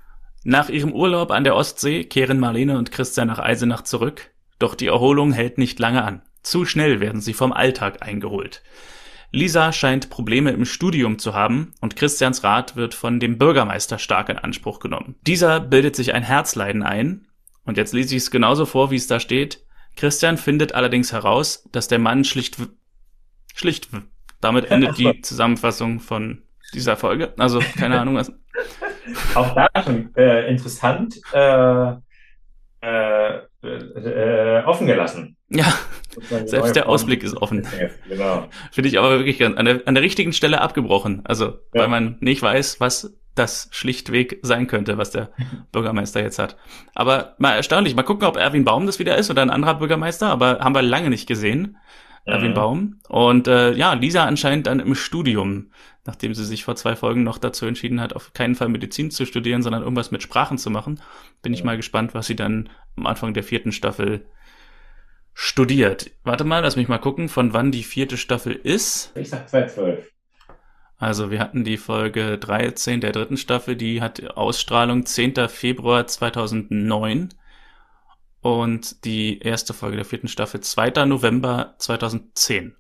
Nach ihrem Urlaub an der Ostsee kehren Marlene und Christian nach Eisenach zurück, doch die Erholung hält nicht lange an. Zu schnell werden sie vom Alltag eingeholt. Lisa scheint Probleme im Studium zu haben und Christians Rat wird von dem Bürgermeister stark in Anspruch genommen. Dieser bildet sich ein Herzleiden ein und jetzt lese ich es genauso vor, wie es da steht. Christian findet allerdings heraus, dass der Mann schlicht w- schlicht w- damit endet die Zusammenfassung von dieser Folge. Also keine Ahnung was. Auch da schon äh, interessant äh, äh, äh, offen gelassen. Ja, selbst der Ausblick ist offen. Genau. Finde ich aber wirklich ganz, an der, an der richtigen Stelle abgebrochen. Also, ja. Weil man nicht weiß, was das schlichtweg sein könnte, was der Bürgermeister jetzt hat. Aber mal erstaunlich. Mal gucken, ob Erwin Baum das wieder ist oder ein anderer Bürgermeister. Aber haben wir lange nicht gesehen. Mhm. Erwin Baum. Und äh, ja, Lisa anscheinend dann im Studium, nachdem sie sich vor zwei Folgen noch dazu entschieden hat, auf keinen Fall Medizin zu studieren, sondern irgendwas mit Sprachen zu machen. Bin ich mal gespannt, was sie dann am Anfang der vierten Staffel studiert. Warte mal, lass mich mal gucken, von wann die vierte Staffel ist. Ich sag zweitausendzwölf. Also wir hatten die Folge dreizehn der dritten Staffel, die hat Ausstrahlung zehnten Februar zweitausendneun und die erste Folge der vierten Staffel zweiten November zweitausendzehn.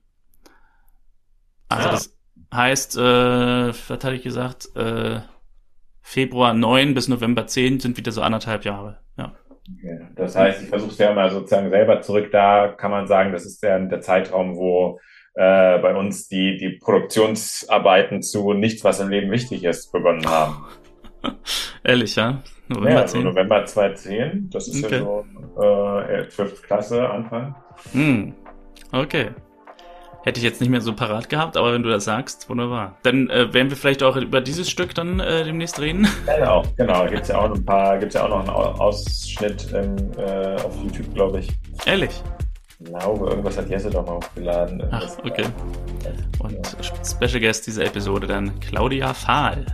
Also ja. Das heißt, äh, was hatte ich gesagt, äh, Februar neun bis November zehn sind wieder so anderthalb Jahre, ja. Okay. Das heißt, ich versuche es ja mal sozusagen selber zurück. Da kann man sagen, das ist der, der Zeitraum, wo äh, bei uns die, die Produktionsarbeiten zu Nichts, was im Leben wichtig ist, begonnen haben. Ehrlich, ja? November ja, also November zweitausendzehn. Das ist okay. Ja so äh, zwölfte Klasse, Anfang. Hm. Okay. Hätte ich jetzt nicht mehr so parat gehabt, aber wenn du das sagst, wunderbar. Dann äh, werden wir vielleicht auch über dieses Stück dann äh, demnächst reden. Genau, genau. Gibt's ja auch noch ein paar, gibt's ja auch noch einen Ausschnitt ähm, äh, auf YouTube, glaube ich. Ehrlich? Ich glaube, irgendwas hat Jesse doch mal hochgeladen. Ach, okay. Und ja. Special Guest dieser Episode dann Claudia Fahl.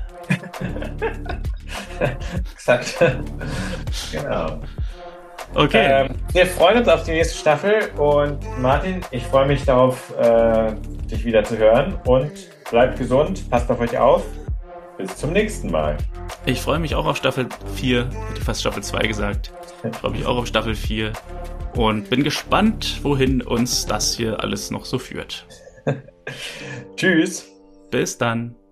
Exakt. Genau. Okay. Ähm, wir freuen uns auf die nächste Staffel und Martin, ich freue mich darauf, äh, dich wieder zu hören und bleibt gesund, passt auf euch auf. Bis zum nächsten Mal. Ich freue mich auch auf Staffel vier, hätte fast Staffel zwei gesagt. Ich freue mich auch auf Staffel vier und bin gespannt, wohin uns das hier alles noch so führt. Tschüss. Bis dann.